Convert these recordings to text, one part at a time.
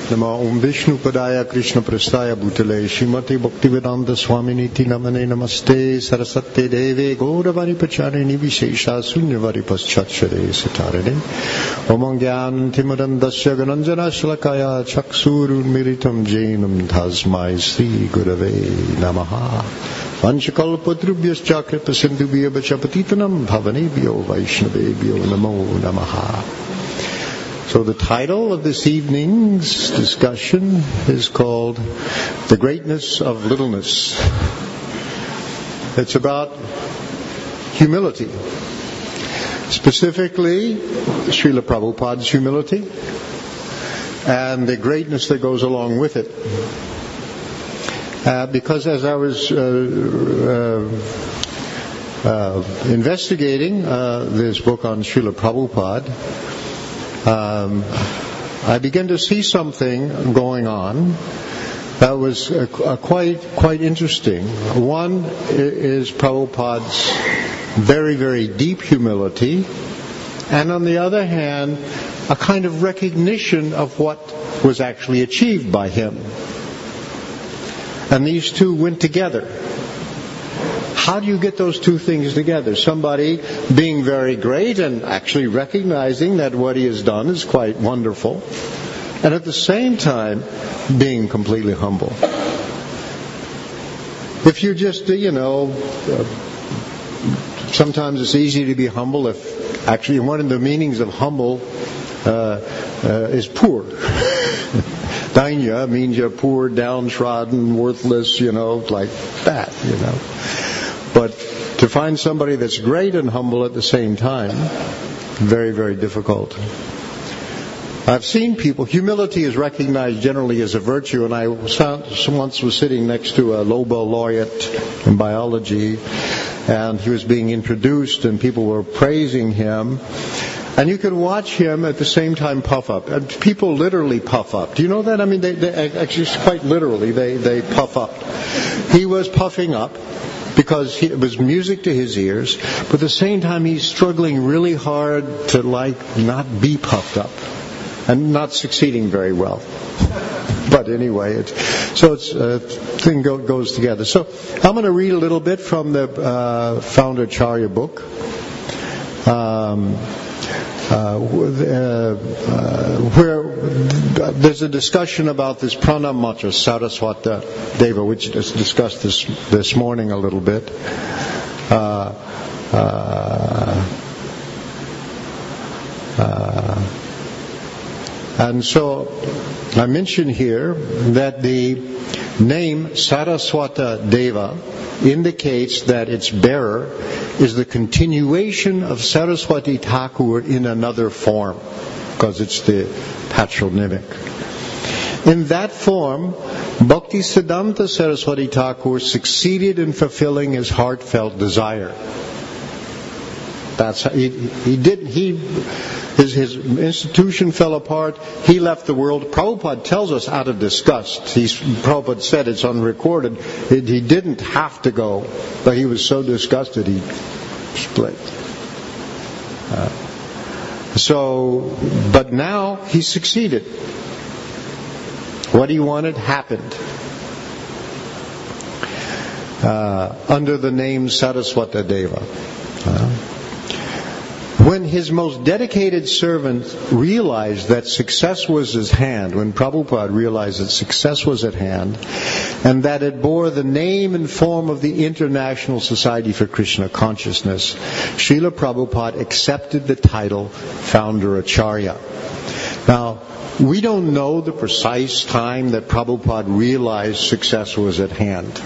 Namo Om Vishnu Padaya Krishna Prastaya Bhutale Srimati Bhaktivedanta Swaminiti Namane Namaste Sarasate Deve Gauravani Pacharini Vishesha Sunyavari Paschachare Sitarane Omangyan Timurandasya Gananjana Shlakaya Chaksurun Miritam Jainam Tasmai Sri Gurave Namaha Vanchakalpatrubhyascha Kripasindubhya Vachapatitanam Bhavanebhyo Vaishnavebhyo Namo Namaha. So the title of this evening's discussion is called The Greatness of Littleness. It's about humility. Specifically, Srila Prabhupada's humility and the greatness that goes along with it. Because as I was investigating this book on Srila Prabhupada, I began to see something going on that was quite interesting. One is Prabhupada's very, very deep humility, and on the other hand, a kind of recognition of what was actually achieved by him. And these two went together. How do you get those two things together? Somebody being very great and actually recognizing that what he has done is quite wonderful, and at the same time being completely humble. If you just, sometimes it's easy to be humble if actually one of the meanings of humble is poor. Dainya means you're poor, downtrodden, worthless, like that, But to find somebody that's great and humble at the same time, very, very difficult. I've seen people, humility is recognized generally as a virtue, and I once was sitting next to a Nobel laureate in biology, and he was being introduced, and people were praising him. And you could watch him at the same time puff up. And people literally puff up. Do you know that? I mean, they actually, quite literally, they puff up. He was puffing up because it was music to his ears, but at the same time he's struggling really hard to not be puffed up and not succeeding very well. But anyway, thing goes together. So I'm going to read a little bit from the Foundaracharya book. Where there's a discussion about this Pranamatra Saraswata Deva, which is discussed this morning a little bit. And so I mention here that the name Saraswata Deva indicates that its bearer is the continuation of Saraswati Thakur in another form, because it's the patronymic. In that form, Bhaktisiddhanta Saraswati Thakur succeeded in fulfilling his heartfelt desire. That's how his institution fell apart. He left the world. Prabhupada tells us out of disgust. Prabhupada said it's unrecorded. He didn't have to go, but he was so disgusted he split. But now he succeeded. What he wanted happened. Under the name Saraswata Deva. When his most dedicated servant realized that success was at hand, when Prabhupada realized that success was at hand, and that it bore the name and form of the International Society for Krishna Consciousness, Srila Prabhupada accepted the title Foundaracharya. Now, we don't know the precise time that Prabhupada realized success was at hand.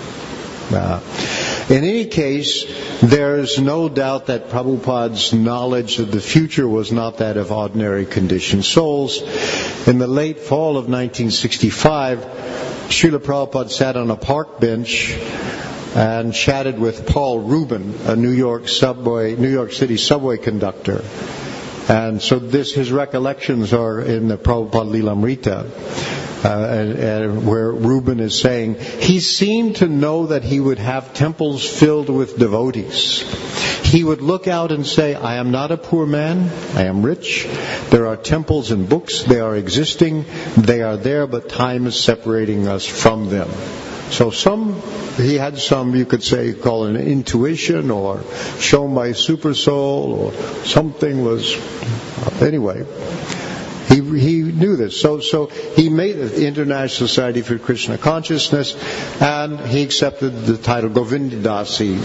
In any case, there's no doubt that Prabhupada's knowledge of the future was not that of ordinary conditioned souls. In the late fall of 1965, Srila Prabhupada sat on a park bench and chatted with Paul Rubin, a New York City subway conductor. And so his recollections are in the Prabhupada Lilamrita. Where Reuben is saying, he seemed to know that he would have temples filled with devotees. he would look out and say, I am not a poor man, I am rich. There are temples and books, they are existing, they are there, but time is separating us from them. So he had some, you could say, call it an intuition, or shown by super soul, or something was, anyway. He knew this. So he made the International Society for Krishna Consciousness, and he accepted the title Govindadasi.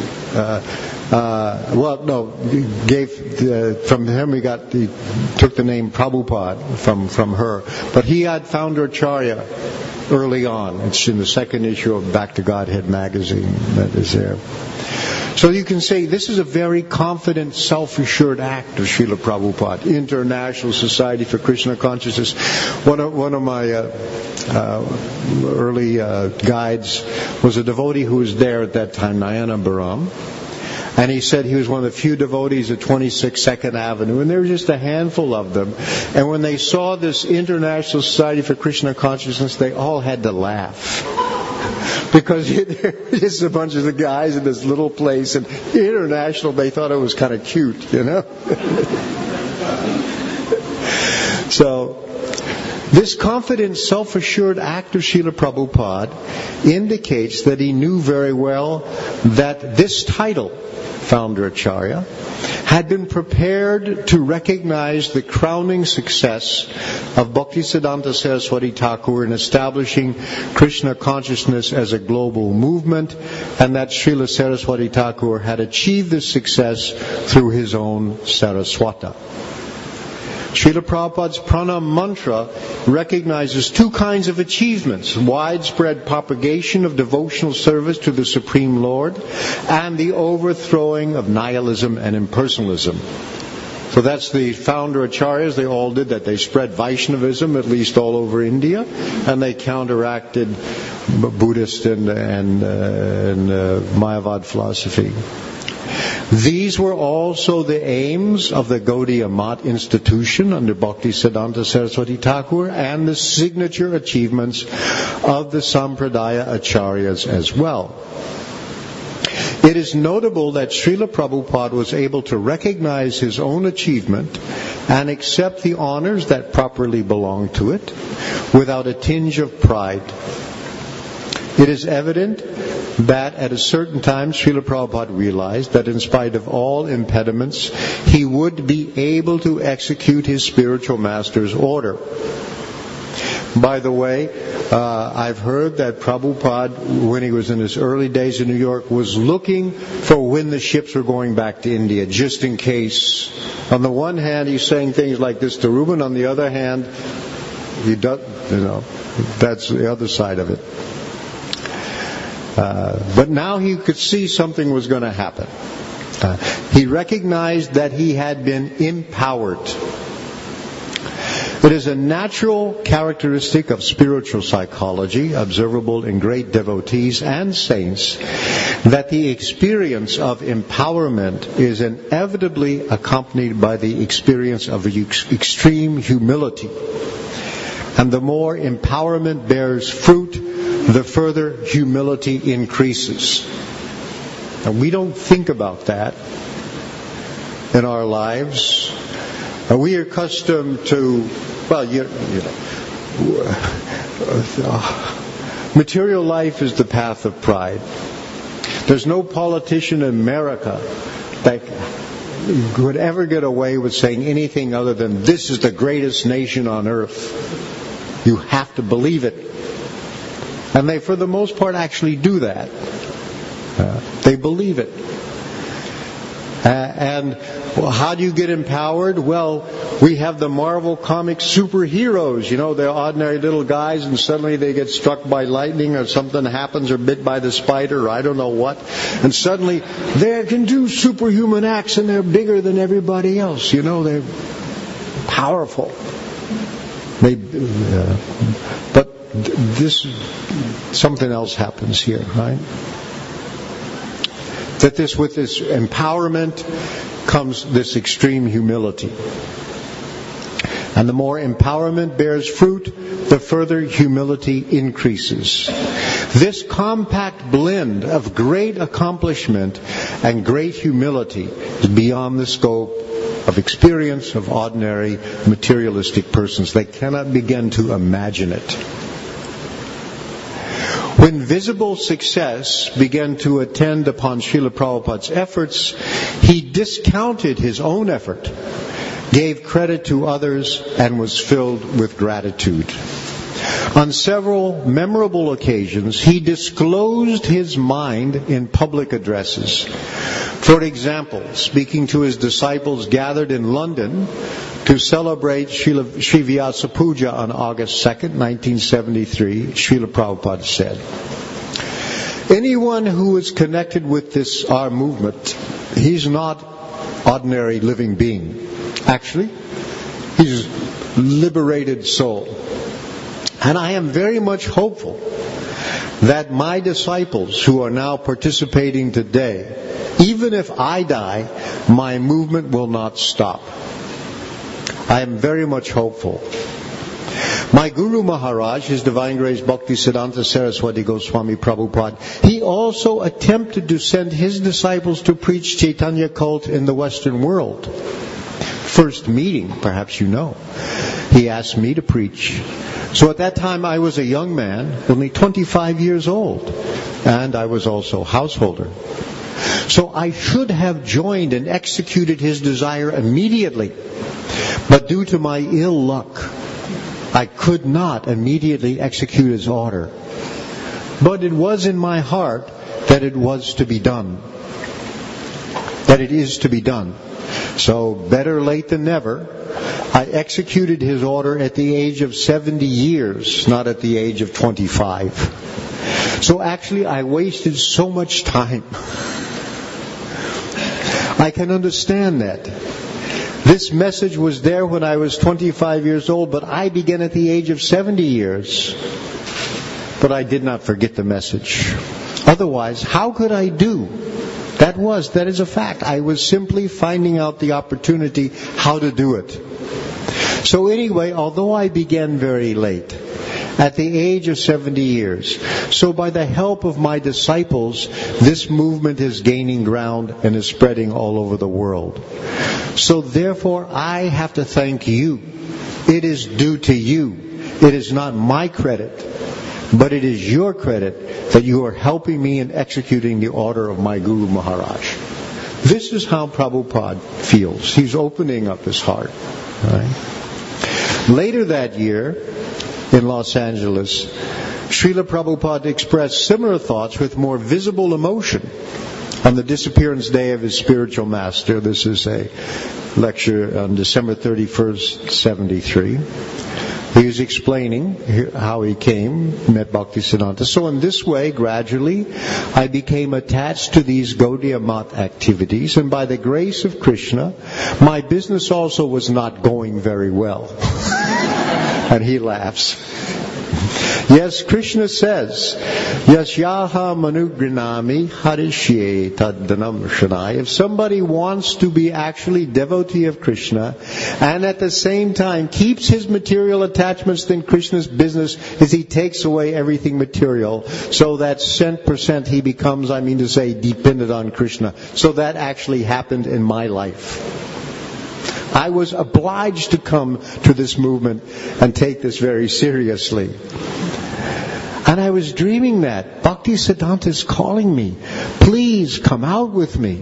From him he took the name Prabhupada from her. But he had founder Acharya early on. It's in the second issue of Back to Godhead magazine that is there. So you can say this is a very confident, self-assured act of Srila Prabhupada. International Society for Krishna Consciousness. One of my early guides was a devotee who was there at that time, Nayana Baram. And he said he was one of the few devotees at 26 2nd Avenue, and there were just a handful of them. And when they saw this International Society for Krishna Consciousness, they all had to laugh. Because there was just a bunch of the guys in this little place, and international, they thought it was kind of cute, you know. So, this confident, self-assured act of Srila Prabhupada indicates that he knew very well that this title, Founder Acharya, had been prepared to recognize the crowning success of Bhaktisiddhanta Saraswati Thakur in establishing Krishna consciousness as a global movement, and that Srila Saraswati Thakur had achieved this success through his own Saraswata. Srila Prabhupada's Pranam Mantra recognizes two kinds of achievements: widespread propagation of devotional service to the Supreme Lord, and the overthrowing of nihilism and impersonalism. So that's the founder acharyas, they all did that. They spread Vaishnavism, at least all over India, and they counteracted Buddhist and Mayavad philosophy. These were also the aims of the Gaudiya Math Institution under Bhaktisiddhanta Saraswati Thakur, and the signature achievements of the Sampradaya Acharyas as well. It is notable that Srila Prabhupada was able to recognize his own achievement and accept the honors that properly belonged to it without a tinge of pride. It is evident that at a certain time Srila Prabhupada realized that in spite of all impediments, he would be able to execute his spiritual master's order. By the way, I've heard that Prabhupada, when he was in his early days in New York, was looking for when the ships were going back to India, just in case. On the one hand, he's saying things like this to Reuben. On the other hand, he does, that's the other side of it. But now he could see something was going to happen. He recognized that he had been empowered. It is a natural characteristic of spiritual psychology, observable in great devotees and saints, that the experience of empowerment is inevitably accompanied by the experience of extreme humility. And the more empowerment bears fruit, the further humility increases. And we don't think about that in our lives. We are accustomed to, material life is the path of pride. There's no politician in America that would ever get away with saying anything other than, this is the greatest nation on earth. You have to believe it. And they, for the most part, actually do that. They believe it. And how do you get empowered? Well, we have the Marvel comic superheroes. They're ordinary little guys, and suddenly they get struck by lightning, or something happens, or bit by the spider, or I don't know what. And suddenly they can do superhuman acts, and they're bigger than everybody else. They're powerful. But something else happens here, right? That with this empowerment comes this extreme humility. And the more empowerment bears fruit, the further humility increases. This compact blend of great accomplishment and great humility is beyond the scope of experience of ordinary materialistic persons. They cannot begin to imagine it. When visible success began to attend upon Srila Prabhupada's efforts, he discounted his own effort, gave credit to others, and was filled with gratitude. On several memorable occasions, he disclosed his mind in public addresses. For example, speaking to his disciples gathered in London to celebrate Sri Vyasa Puja on August 2nd, 1973, Srila Prabhupada said, "Anyone who is connected with this our movement, he's not ordinary living being. Actually, he's a liberated soul. And I am very much hopeful that my disciples who are now participating today, even if I die, my movement will not stop. I am very much hopeful." My Guru Maharaj, His Divine Grace Bhaktisiddhanta Saraswati Goswami Prabhupada, he also attempted to send his disciples to preach Chaitanya cult in the Western world. First meeting, perhaps you know, he asked me to preach. So at that time I was a young man, only 25 years old, and I was also householder. So I should have joined and executed his desire immediately. But due to my ill luck, I could not immediately execute his order. But it was in my heart that it was to be done. That it is to be done. So better late than never. I executed his order at the age of 70 years, not at the age of 25. So actually I wasted so much time. I can understand that. This message was there when I was 25 years old, but I began at the age of 70 years. But I did not forget the message. Otherwise, how could I do? That is a fact. I was simply finding out the opportunity how to do it. So anyway, although I began very late, at the age of 70 years, so by the help of my disciples, this movement is gaining ground and is spreading all over the world. So therefore, I have to thank you. It is due to you. It is not my credit, but it is your credit that you are helping me in executing the order of my Guru Maharaj. This is how Prabhupada feels. He's opening up his heart. Right? Later that year, in Los Angeles, Srila Prabhupada expressed similar thoughts with more visible emotion on the disappearance day of his spiritual master. This is a lecture on December 31st, 73. He was explaining how he came, met Bhaktisiddhanta. So in this way, gradually, I became attached to these Gaudiya Math activities, and by the grace of Krishna, my business also was not going very well. And he laughs. Yes, Krishna says, Yasyaha manugrinami harishye taddanam shanai. If somebody wants to be actually devotee of Krishna and at the same time keeps his material attachments, then Krishna's business is he takes away everything material so that cent per cent he becomes, dependent on Krishna. So that actually happened in my life. I was obliged to come to this movement and take this very seriously. And I was dreaming that Bhaktisiddhanta is calling me. Please come out with me.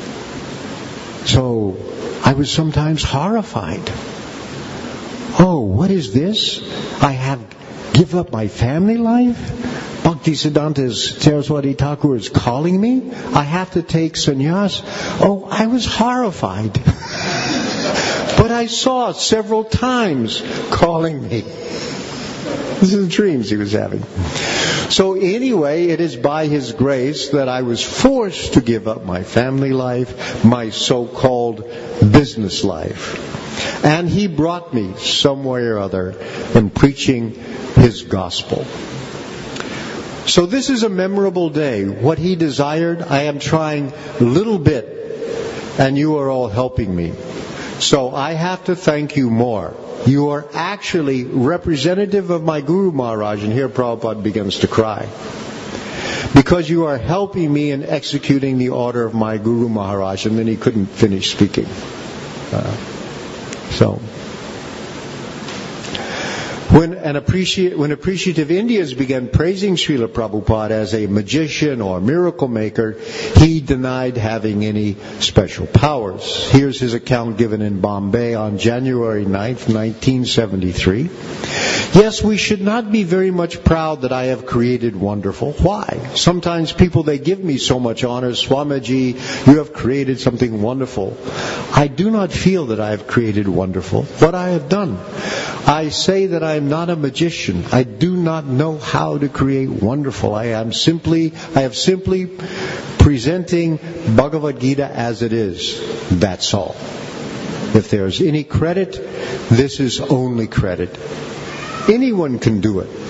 So I was sometimes horrified. Oh, what is this? I have give up my family life? Bhaktisiddhanta Saraswati Thakur is calling me? I have to take sannyas? Oh, I was horrified. But I saw several times calling me. This is the dreams he was having. So anyway, it is by his grace that I was forced to give up my family life, my so-called business life. And he brought me some way or other in preaching his gospel. So this is a memorable day. What he desired, I am trying a little bit, and you are all helping me. So I have to thank you more. You are actually representative of my Guru Maharaj, and here Prabhupada begins to cry. because you are helping me in executing the order of my Guru Maharaj. And then he couldn't finish speaking. When appreciative Indians began praising Srila Prabhupada as a magician or miracle maker, he denied having any special powers. Here's his account given in Bombay on January 9th, 1973. Yes, we should not be very much proud that I have created wonderful. Why? Sometimes people, they give me so much honor. Swamiji, you have created something wonderful. I do not feel that I have created wonderful. What I have done, I say that I am not a magician. I do not know how to create wonderful. I have simply presenting Bhagavad Gita as it is. That's all. If there's any credit, this is only credit. Anyone can do it.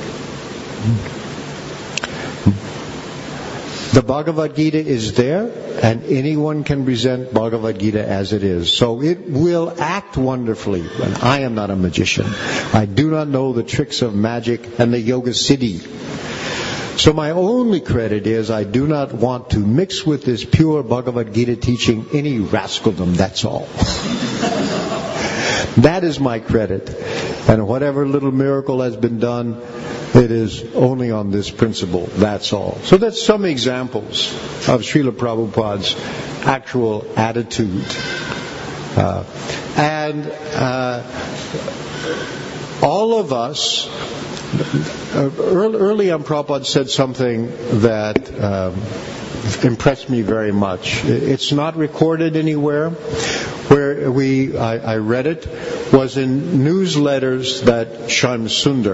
The Bhagavad Gita is there, and anyone can present Bhagavad Gita as it is. So it will act wonderfully. And I am not a magician. I do not know the tricks of magic and the yoga siddhi. So my only credit is I do not want to mix with this pure Bhagavad Gita teaching any rascaldom. That's all. That is my credit. And whatever little miracle has been done, it is only on this principle. That's all. So that's some examples of Srila Prabhupada's actual attitude. All of us, early on Prabhupada said something that impressed me very much. It's not recorded anywhere. Where I read it was in newsletters that Shyam Sundar,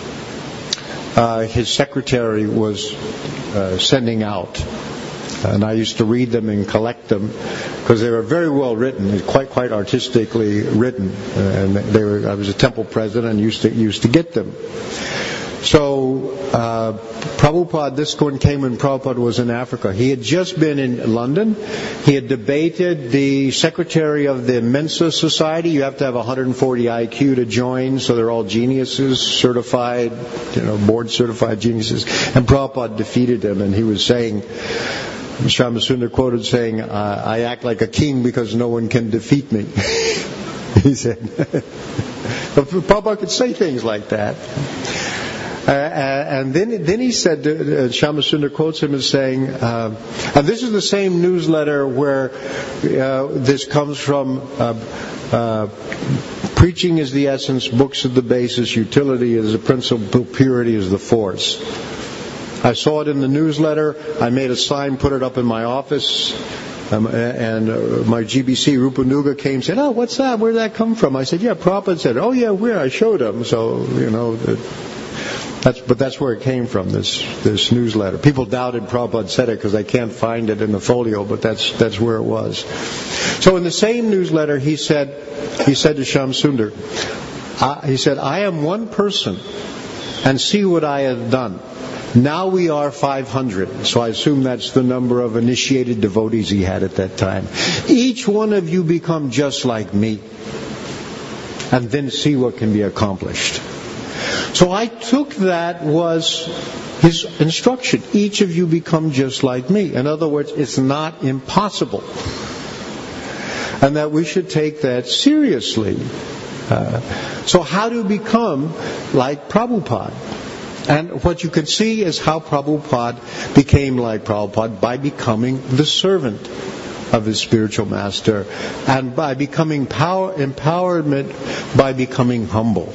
his secretary, was sending out. And I used to read them and collect them because they were very well written, quite artistically written. And I was a temple president and used to get them. So Prabhupada, this one came when Prabhupada was in Africa. He had just been in London. He had debated the secretary of the Mensa Society. You have to have 140 IQ to join, so they're all geniuses, certified, board certified geniuses. And Prabhupada defeated him, and he was saying, Shyam Sundar quoted saying, I act like a king because no one can defeat me. He said. Prabhupada could say things like that. And then he said, Shyam Sundar quotes him as saying, and this is the same newsletter where this comes from, preaching is the essence, books are the basis, utility is the principle, purity is the force. I saw it in the newsletter. I made a sign, put it up in my office. And my GBC, Rupanuga, came and said, oh, what's that? Where did that come from? I said, yeah, Prabhupada said, oh, yeah, where? I showed him. So, that's where it came from, this newsletter. People doubted Prabhupada said it because they can't find it in the folio, but that's where it was. So in the same newsletter, he said to Shyam Sundar, he said, I am one person, and see what I have done. Now we are 500. So I assume that's the number of initiated devotees he had at that time. Each one of you become just like me, and then see what can be accomplished. So I took that was his instruction. Each of you become just like me. In other words, it's not impossible. And that we should take that seriously. So how to become like Prabhupada? And what you can see is how Prabhupada became like Prabhupada by becoming the servant of his spiritual master, and by becoming empowerment by becoming humble.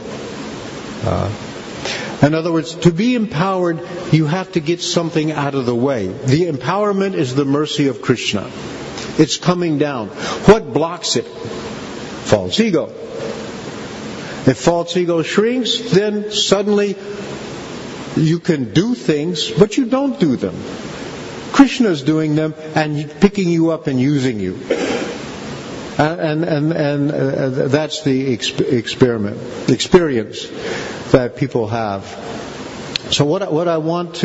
In other words, to be empowered, you have to get something out of the way. The empowerment is the mercy of Krishna. It's coming down. What blocks it? False ego. If false ego shrinks, then suddenly you can do things, but you don't do them. Krishna is doing them and picking you up and using you. And that's the experience that people have. So what I want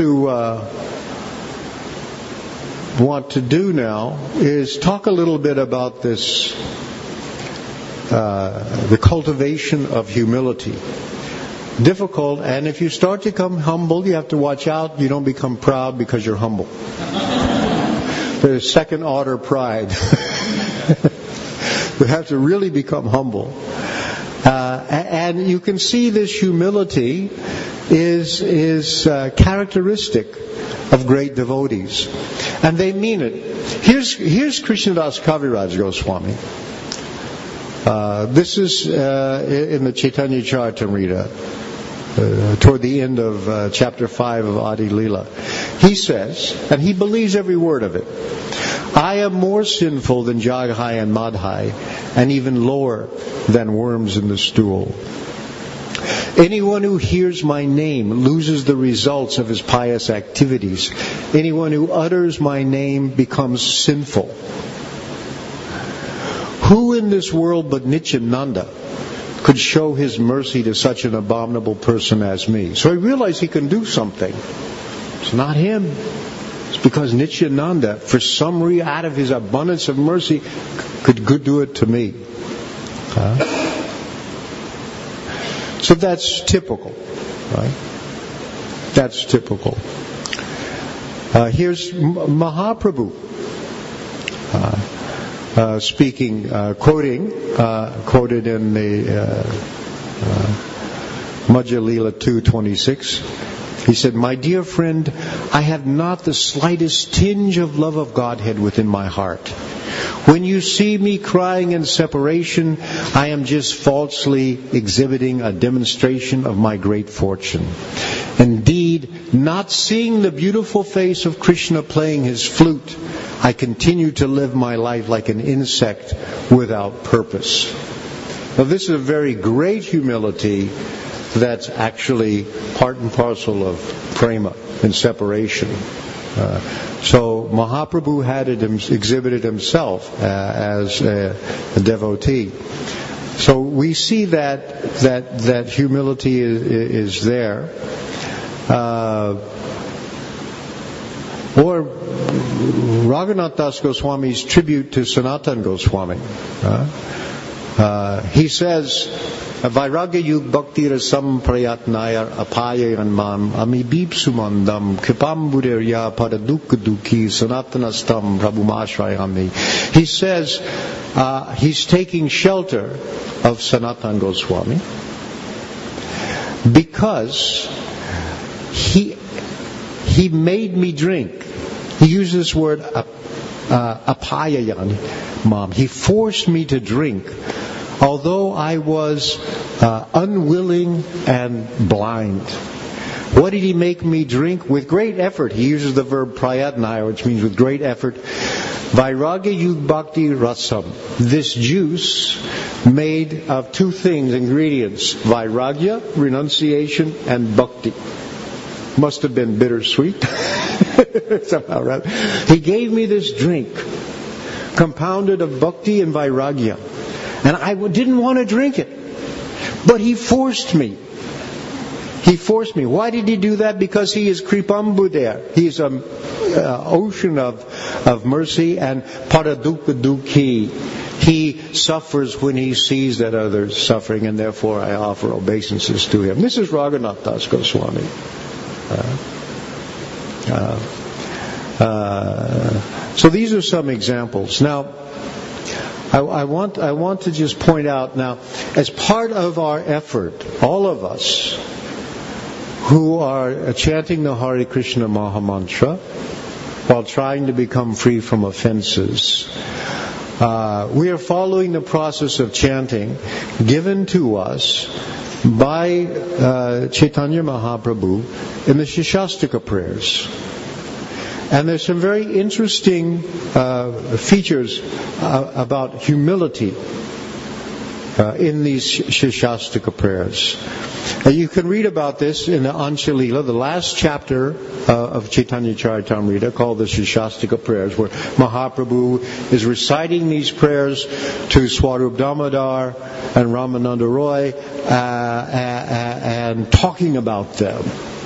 to do now is talk a little bit about this, the cultivation of humility. difficult, and if you start to become humble, you have to watch out you don't become proud because you're humble. There's second order pride. You have to really become humble. And you can see this humility is characteristic of great devotees. And they mean it. Here's Krishnadas Kaviraj Goswami. This is in the Chaitanya Charitamrita, toward the end of chapter 5 of Adi Leela. He says, and he believes every word of it, I am more sinful than Jaghai and Madhai, and even lower than worms in the stool. Anyone who hears my name loses the results of his pious activities. Anyone who utters my name becomes sinful. Who in this world but Nityananda could show his mercy to such an abominable person as me? So he realized he can do something. It's not him. It's because Nityananda, for some reason, out of his abundance of mercy, could do it to me. So that's typical, right? That's typical. Here's Mahaprabhu speaking, quoted in the Madhya Leela 2:26. He said, my dear friend, I have not the slightest tinge of love of Godhead within my heart. When you see me crying in separation, I am just falsely exhibiting a demonstration of my great fortune. Indeed, not seeing the beautiful face of Krishna playing his flute, I continue to live my life like an insect without purpose. Now, this is a very great humility that's actually part and parcel of prema and separation. So Mahaprabhu had exhibited himself as a devotee. So we see that humility is there. Or Raghunath Das Goswami's tribute to Sanatana Goswami. He says, Vairagya yug bhakti rasam prayatnaya apayayan mam amibib sumandam kipamburirya paradukka dukhi sanatanastam prabhumashrayami. He says he's taking shelter of Sanatana Goswami because he made me drink. He used this word apayayan mam. He forced me to drink, although I was unwilling and blind. What did he make me drink? With great effort. He uses the verb prayatnaya, which means with great effort. Vairagya yug bhakti rasam. This juice made of two things, ingredients. Vairagya, renunciation, and bhakti. Must have been bittersweet. Somehow, right? He gave me this drink, compounded of bhakti and vairagya. And I didn't want to drink it. But he forced me. He forced me. Why did he do that? Because he is Kripambu there. He is an ocean of mercy and paradukka dukhi. He suffers when he sees that others suffering, and therefore I offer obeisances to him. This is Raghunath Das Goswami. So these are some examples. Now, I want to just point out now, as part of our effort, all of us who are chanting the Hare Krishna Mahamantra while trying to become free from offenses, we are following the process of chanting given to us by Chaitanya Mahaprabhu in the Shikshashtaka prayers. And there's some very interesting features about humility in these Shikshashtaka prayers. You can read about this in the Ansha Leela, the last chapter of Chaitanya Charitamrita, called the Shikshashtaka prayers, where Mahaprabhu is reciting these prayers to Swarup Damodar and Ramananda Roy and talking about them.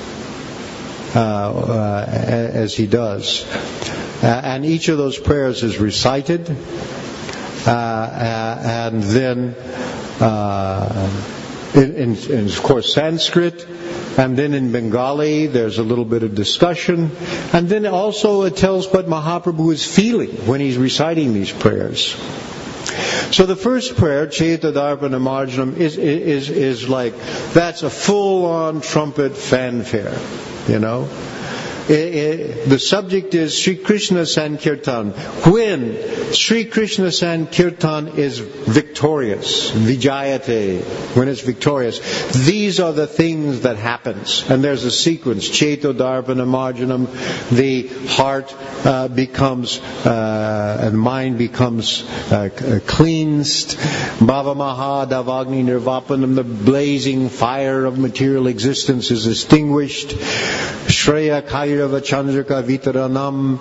As he does. And each of those prayers is recited, and then in of course Sanskrit, and then in Bengali there's a little bit of discussion, and then also it tells what Mahaprabhu is feeling when he's reciting these prayers. So the first prayer, Chaita Darpana Marjanam, is like, that's a full-on trumpet fanfare, you know. The subject is Sri Krishna Sankirtan. When Sri Krishna Sankirtan is victorious, Vijayate, when it's victorious, these are the things that happens. And there's a sequence. Chaito Darpana Marjanam, the heart becomes, and mind becomes cleansed. Bhava Maha Davagni Nirvapanam, the blazing fire of material existence is extinguished. Shreya Kairava Chandrika Vitaranam,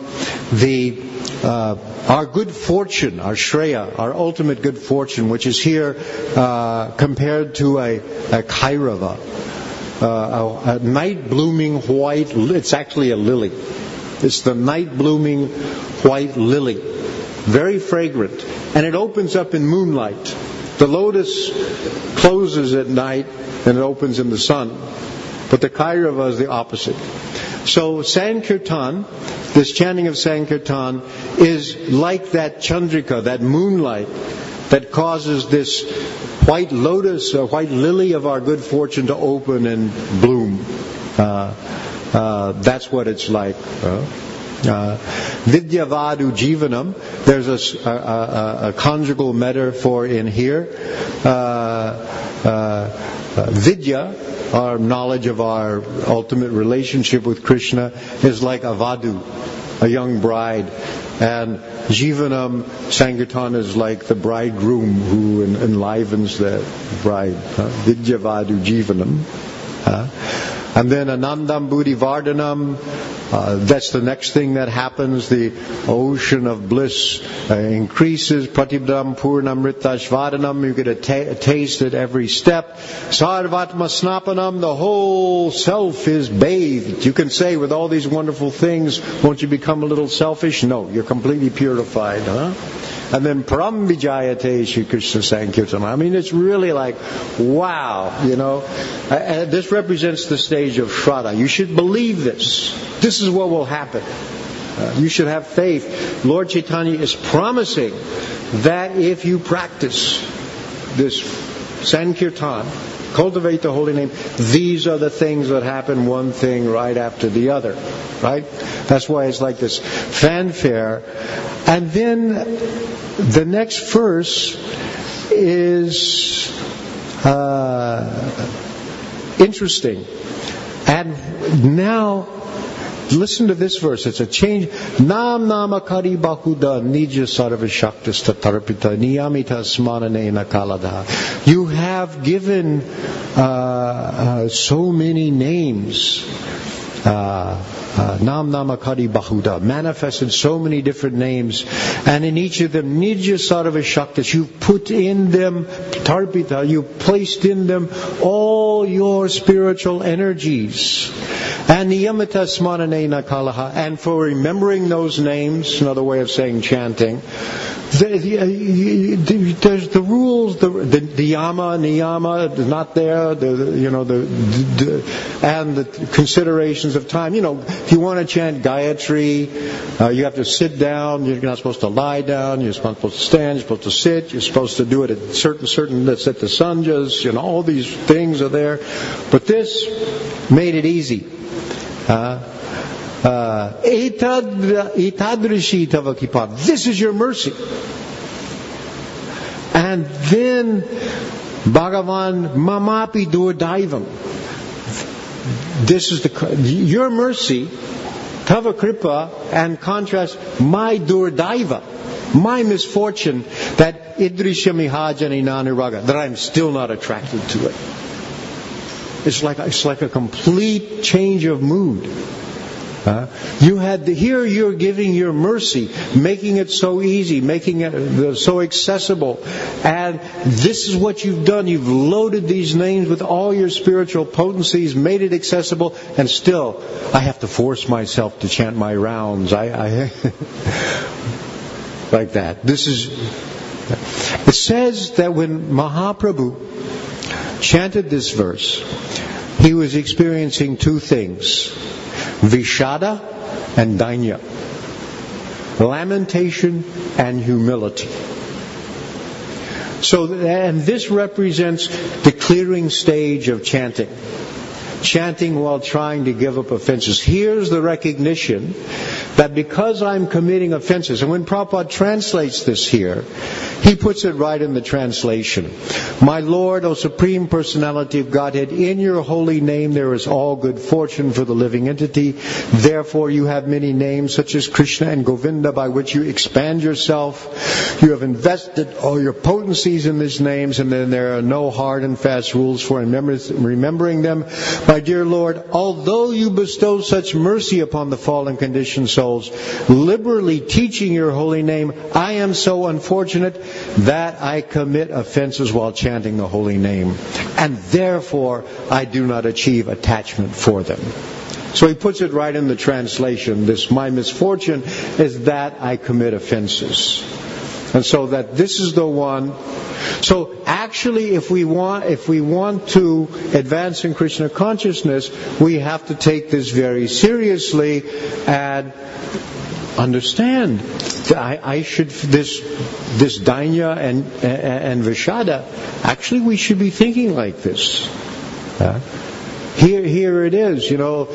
our good fortune, our Shreya, our ultimate good fortune, which is here compared to a Kairava, a night blooming white, it's actually a lily. It's the night blooming white lily, very fragrant, and it opens up in moonlight. The lotus closes at night and it opens in the sun. But the Kairava is the opposite. So Sankirtan, this chanting of Sankirtan, is like that Chandrika, that moonlight, that causes this white lotus, or white lily of our good fortune to open and bloom. That's what it's like. Vidyavadu Jivanam, there's a conjugal metaphor in here. Vidya, our knowledge of our ultimate relationship with Krishna, is like a vadu, a young bride. And Jivanam, Sankirtan, is like the bridegroom who enlivens the bride. Vidyavadu Jivanam. And then Anandam Buddhi Vardhanam, that's the next thing that happens. The ocean of bliss increases. Pratibdam Purnamrita Shvadanam, you get a taste at every step. Sarvatma Snapanam, the whole self is bathed. You can say, with all these wonderful things, won't you become a little selfish? No, you're completely purified. And then Param Vijayate Shri Krishna Sankirtan. I mean, it's really like, wow, you know. This represents the stage of Shraddha. You should believe this. This is what will happen. You should have faith. Lord Chaitanya is promising that if you practice this Sankirtan, cultivate the holy name, these are the things that happen, one thing right after the other. Right? That's why it's like this fanfare. And then the next verse is interesting. And now, listen to this verse. It's a change. Nam nama kari bahuda nija sarva shaktista tarpita niyamita smananena kalada. You have given so many names. Nam nama kari bahuda, manifested so many different names, and in each of them nija sarva shaktis, you put in them tarpita, you placed in them all your spiritual energies. And niyamita smananena kalaha, and for remembering those names, another way of saying chanting, there's the rules, the yama, niyama, not there, and the considerations of time. You know, if you want to chant Gayatri, you have to sit down. You're not supposed to lie down. You're not supposed to stand. You're supposed to sit. You're supposed to do it at certain. That's at the sanjas. You know, all these things are there. But this made it easy. Etadrishi tava kipa. This is your mercy. And then Bhagavan mamapi durdaivam. This is your mercy, tava kripa, and contrast my durdaiva, my misfortune, that idrisha mihajani naniraga, that I'm still not attracted to it. It's like a complete change of mood. Here you're giving your mercy, making it so easy, making it so accessible. And this is what you've done. You've loaded these names with all your spiritual potencies, made it accessible, and still I have to force myself to chant my rounds. I like that. It says that when Mahaprabhu chanted this verse, he was experiencing two things: Vishada and Dainya. Lamentation and humility. And this represents the clearing stage of chanting. Chanting while trying to give up offenses. Here's the recognition that because I'm committing offenses, and when Prabhupada translates this here, he puts it right in the translation. My Lord, O Supreme Personality of Godhead, in your holy name there is all good fortune for the living entity. Therefore you have many names such as Krishna and Govinda by which you expand yourself. You have invested all your potencies in these names, and then there are no hard and fast rules for remembering them. My dear Lord, although you bestow such mercy upon the fallen conditioned souls, liberally teaching your holy name, I am so unfortunate that I commit offenses while chanting the holy name, and therefore I do not achieve attachment for them. So he puts it right in the translation. My misfortune is that I commit offenses. And so that this is the one. So actually, if we want to advance in Krishna consciousness, we have to take this very seriously and understand. I should this Dainya and Vishada. Actually, we should be thinking like this. Here it is, all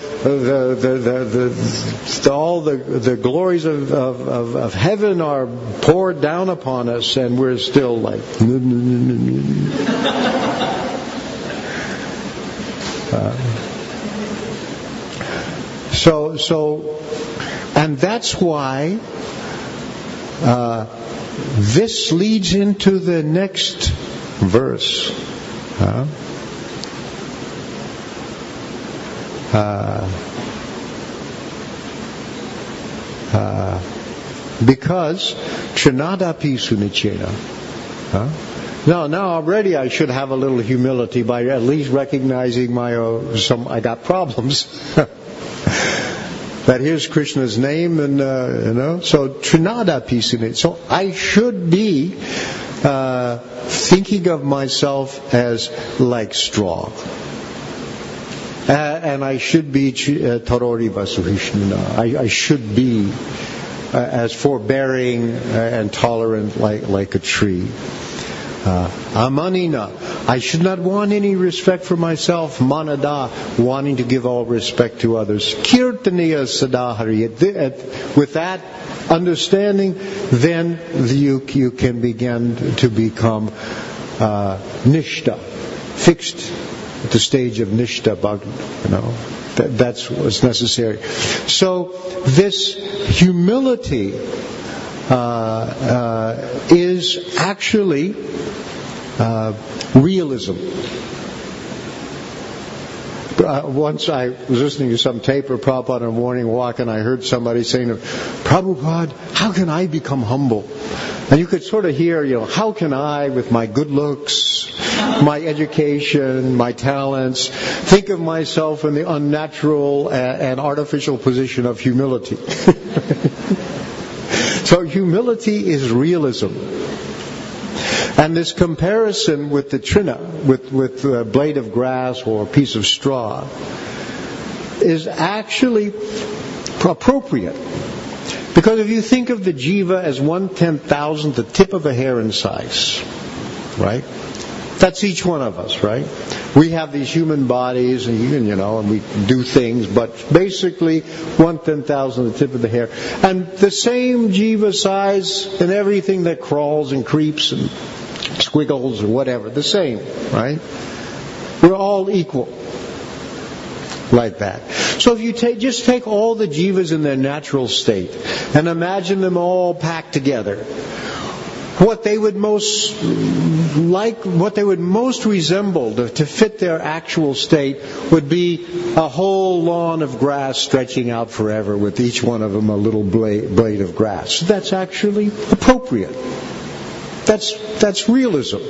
the glories of heaven are poured down upon us, and we're still like. And that's why this leads into the next verse. Because Trinadapi Sunichena. Now already I should have a little humility by at least recognizing I got problems. That here's Krishna's name, and so Trinadapi Sunichena. So I should be thinking of myself as like straw. And I should be Tarori Vasuhishnana. I should be as forbearing and tolerant like a tree. Amanina. I should not want any respect for myself. Manada. Wanting to give all respect to others. Kirtaniya Sadahari. With that understanding, then you can begin to become Nishta. Fixed at the stage of Nishta Bhakti, that's what's necessary. So this humility is actually realism. Once I was listening to some tape of Prabhupada on a morning walk, and I heard somebody saying, Prabhupada, how can I become humble? And you could sort of hear, how can I, with my good looks, my education, my talents, think of myself in the unnatural and artificial position of humility. So humility is realism. And this comparison with the trina, with a blade of grass or a piece of straw, is actually appropriate. Because if you think of the jiva as 1/10,000th, the tip of a hair in size, right? That's each one of us, right? We have these human bodies, and and we do things, but basically 1/10,000th, the tip of the hair, and the same jiva size in everything that crawls and creeps and squiggles or whatever, the same, right? We're all equal. Like that. So if you just take all the jivas in their natural state and imagine them all packed together, what they would most resemble to fit their actual state would be a whole lawn of grass stretching out forever, with each one of them a little blade of grass. That's actually appropriate. That's realism.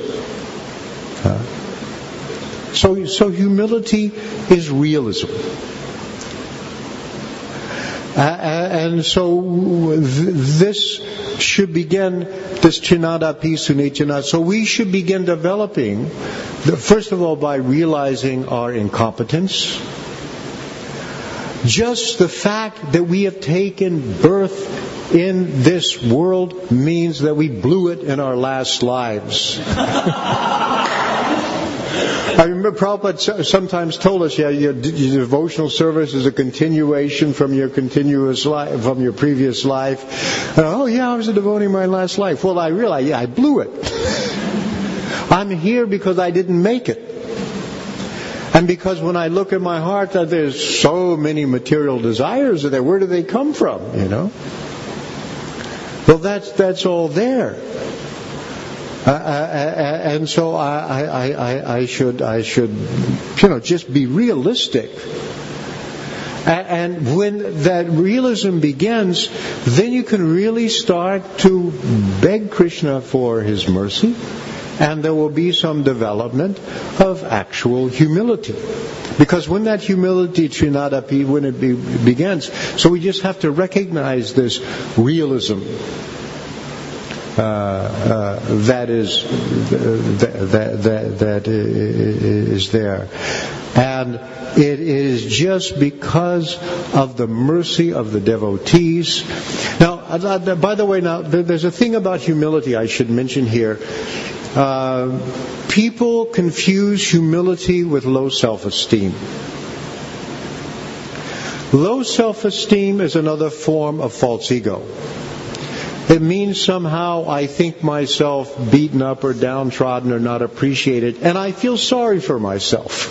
So humility is realism. And so this should begin, this Chinadapi Sunichinat. So we should begin developing, first of all, by realizing our incompetence. Just the fact that we have taken birth in this world means that we blew it in our last lives. I remember Prabhupada sometimes told us, your devotional service is a continuation from your continuous life, from your previous life. And, I was a devotee in my last life. Well, I realized, I blew it. I'm here because I didn't make it. And because when I look at my heart, there's so many material desires there. Where do they come from? Well, that's all there. And so I should just be realistic. And when that realism begins, then you can really start to beg Krishna for His mercy, and there will be some development of actual humility. Because when that humility, Trinadapi, when it begins, so we just have to recognize this realism. That is there, and it is just because of the mercy of the devotees. Now, by the way, there's a thing about humility I should mention here. People confuse humility with low self-esteem. Low self-esteem is another form of false ego. It means somehow I think myself beaten up or downtrodden or not appreciated, and I feel sorry for myself.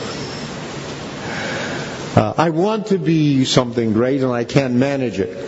I want to be something great and I can't manage it.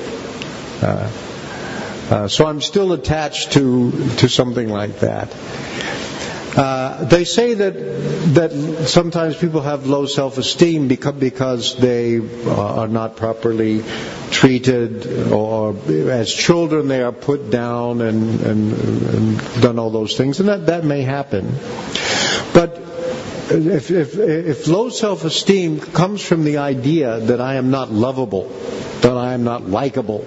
So I'm still attached to something like that. They say that sometimes people have low self-esteem because they are not properly treated, or as children they are put down and done all those things, and that may happen. But if low self-esteem comes from the idea that I am not lovable, that I am not likable,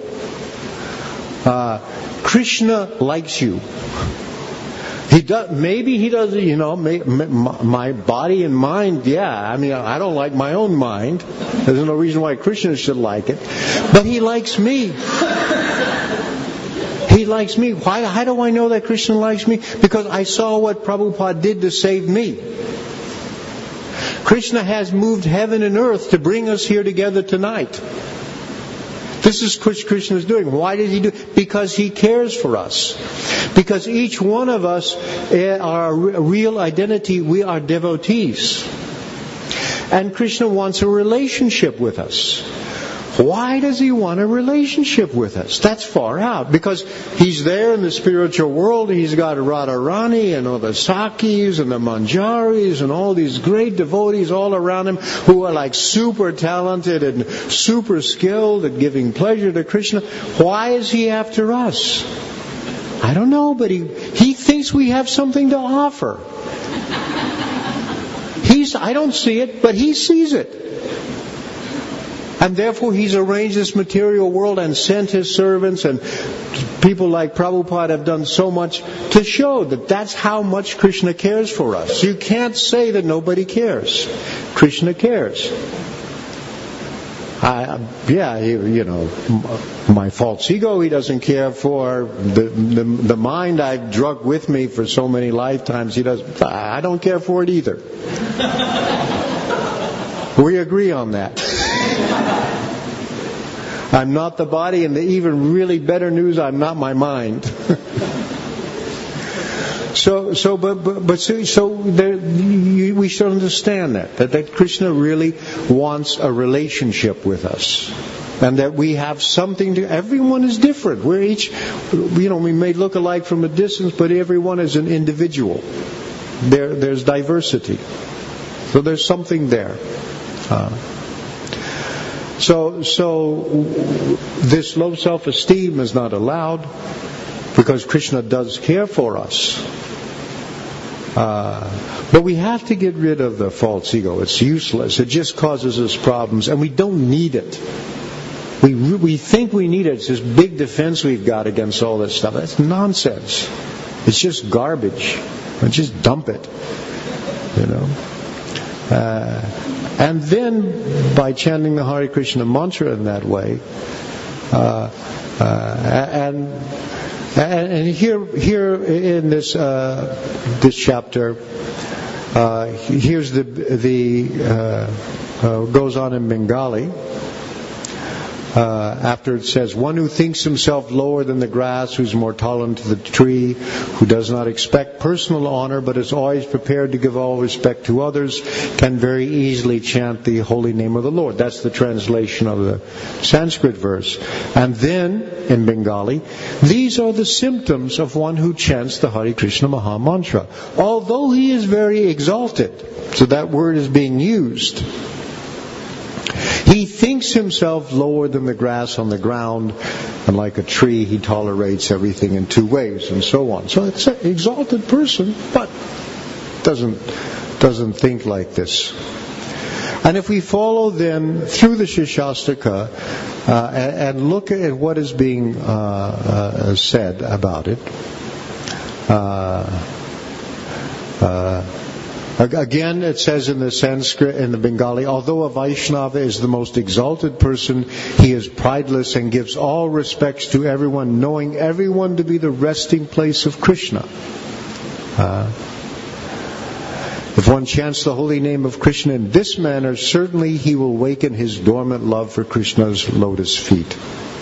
Krishna likes you. He does. Maybe he doesn't. My body and mind. Yeah, I don't like my own mind. There's no reason why Krishna should like it. But He likes me. He likes me. Why? How do I know that Krishna likes me? Because I saw what Prabhupada did to save me. Krishna has moved heaven and earth to bring us here together tonight. This is what Krishna is doing. Why did He do it? Because He cares for us. Because each one of us, our real identity, we are devotees. And Krishna wants a relationship with us. Why does He want a relationship with us? That's far out. Because He's there in the spiritual world. He's got Radharani and all the Sakis and the Manjaris and all these great devotees all around Him who are like super talented and super skilled at giving pleasure to Krishna. Why is He after us? I don't know, but he thinks we have something to offer. I don't see it, but He sees it. And therefore He's arranged this material world and sent His servants, and people like Prabhupada have done so much to show that that's how much Krishna cares for us. You can't say that nobody cares. Krishna cares. My false ego He doesn't care for. The mind I've drug with me for so many lifetimes, I don't care for it either. We agree on that. I'm not the body, and the even really better news, I'm not my mind. We should understand that Krishna really wants a relationship with us, and that we have something to. Everyone is different. We're each, we may look alike from a distance, but everyone is an individual. There's diversity, so there's something there. So this low self-esteem is not allowed, because Krishna does care for us. But we have to get rid of the false ego. It's useless. It just causes us problems, and we don't need it. We think we need it. It's this big defense we've got against all this stuff. That's nonsense. It's just garbage. Just dump it. And then by chanting the Hare Krishna mantra in that way, and here in this chapter, here's goes on in Bengali. After it says, one who thinks himself lower than the grass, who's more tolerant to the tree, who does not expect personal honor but is always prepared to give all respect to others, can very easily chant the holy name of the Lord. That's the translation of the Sanskrit verse. And then, in Bengali, these are the symptoms of one who chants the Hare Krishna Maha Mantra. Although he is very exalted, so that word is being used, he thinks himself lower than the grass on the ground, and like a tree he tolerates everything in two ways, and so on. So it's an exalted person, but doesn't think like this. And if we follow then through the Shikshashtaka and look at what is being said about it, again, it says in the Sanskrit, in the Bengali, although a Vaishnava is the most exalted person, he is prideless and gives all respects to everyone, knowing everyone to be the resting place of Krishna. If one chants the holy name of Krishna in this manner, certainly he will waken his dormant love for Krishna's lotus feet.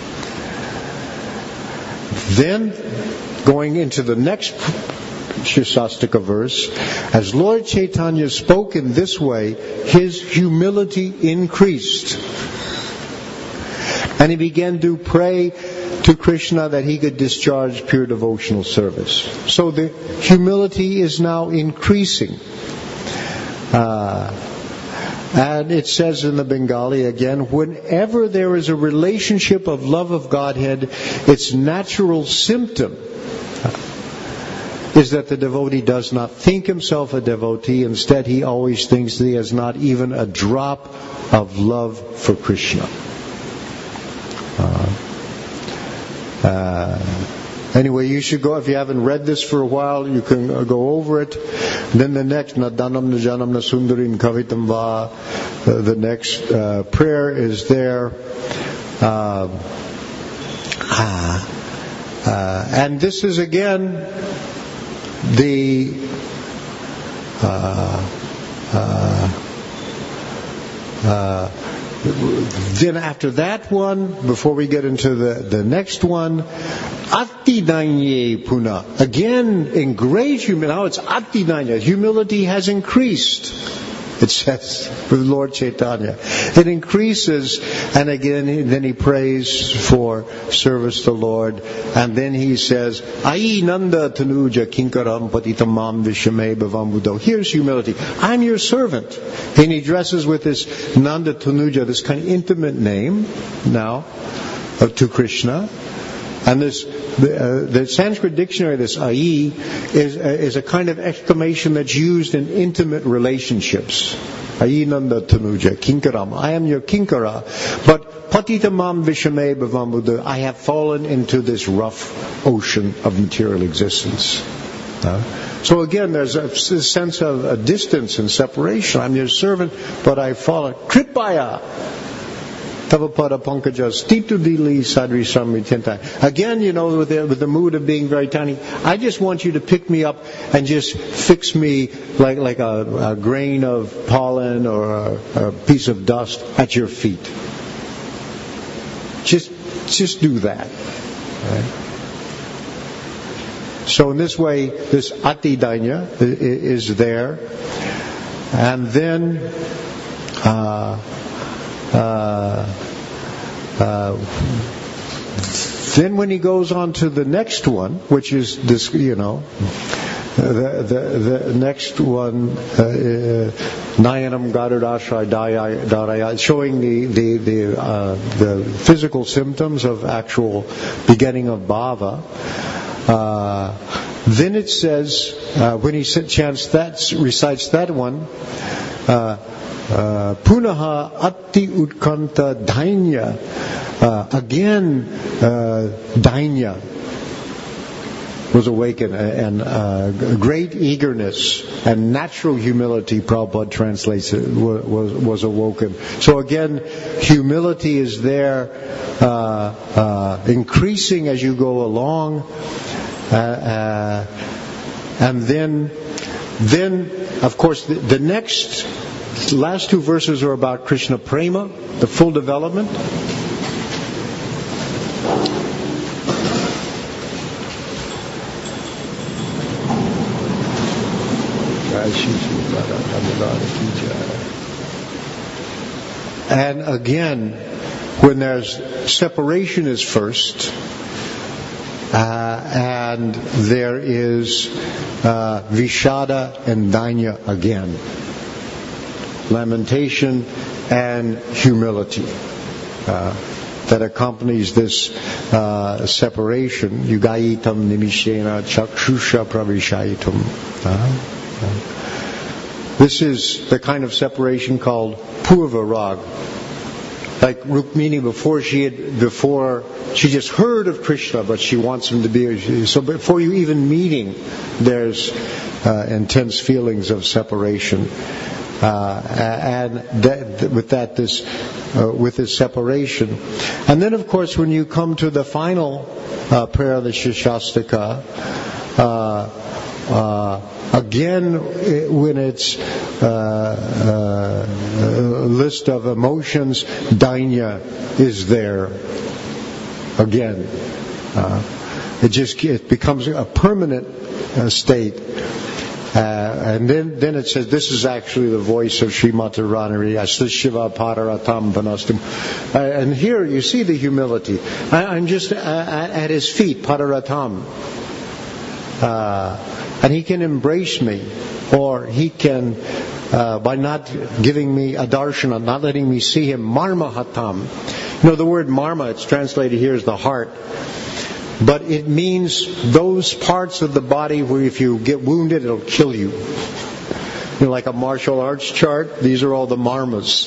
Then, going into the next Shikshashtaka verse, as Lord Chaitanya spoke in this way, his humility increased. And he began to pray to Krishna that he could discharge pure devotional service. So the humility is now increasing. And it says in the Bengali again, whenever there is a relationship of love of Godhead, its natural symptom is that the devotee does not think himself a devotee. Instead, he always thinks that he has not even a drop of love for Krishna. Anyway, you should go, if you haven't read this for a while, you can go over it. Then the next, Nadanam Najanam Nasundarim Kavitam Va, the next prayer is there. And this is again then after that one, before we get into the next one, Atidanye Puna. Again, in great humility. Now it's Atidanya. Humility has increased. It says with Lord Chaitanya. It increases, and again, then he prays for service to the Lord, and then he says, Ai Nanda Tanuja Kinkaram Patitam Mam Vishame Bhavam Buddho. Here's humility. I'm your servant. And he addresses with this Nanda Tanuja, this kind of intimate name now to Krishna. And this, the Sanskrit dictionary, this Ai, is a kind of exclamation that's used in intimate relationships. Ai Nanda Tanuja, Kinkaram. I am your Kinkara, but Patitamam Vishame Bhavam Buddha, I have fallen into this rough ocean of material existence. So again, there's a sense of a distance and separation. I'm your servant, but I've fallen. Kripaya! Tavapada Pankaja Stitu Dili Sadri Samritintai. Again, with the mood of being very tiny, I just want you to pick me up and just fix me like a grain of pollen or a piece of dust at your feet. Just do that. Right? So in this way, this Atidanya is there. And then then when he goes on to the next one, which is this, the next one, Nayanam Garudashrai Daraya, showing the physical symptoms of actual beginning of bhava. Then it says, when he chants that, recites that one, Punaha atti utkanta dainya. Again, dainya was awakened, and great eagerness and natural humility, Prabhupada translates it, was awoken. So again, humility is there, increasing as you go along, and then of course the last two verses are about Krishna Prema, the full development. And again, when there's separation is first, and there is Vishada and Dainya again. Lamentation and humility that accompanies this separation. Yugayitam nimishena chakshusha pravishayitum. This is the kind of separation called purva rag. Like Rukmini, before she just heard of Krishna, but she wants him to be. So before you even meeting, there's intense feelings of separation. With this separation. And then, of course, when you come to the final prayer of the Shishastaka, again, when it's a list of emotions, Dainya is there again. It becomes a permanent state. And then it says, this is actually the voice of Srimati Radharani, Astishiva Pararatam Vanastam. And here you see the humility. I'm just at his feet, Pararatam. And he can embrace me, or he can, by not giving me a darshana, not letting me see him, marmahatam. You know, the word marma, it's translated here as the heart. But it means those parts of the body where if you get wounded, it'll kill you. You know, like a martial arts chart, these are all the marmas.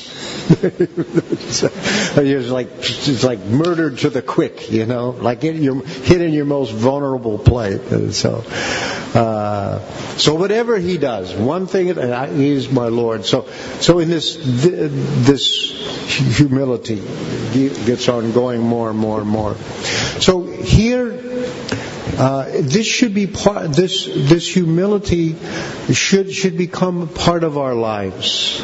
It's like murdered to the quick, you know, like you're hit in your most vulnerable place. So whatever he does, one thing, he is my Lord. So in this humility, he gets on going more and more and more. So here, this should be part. This humility should become part of our lives.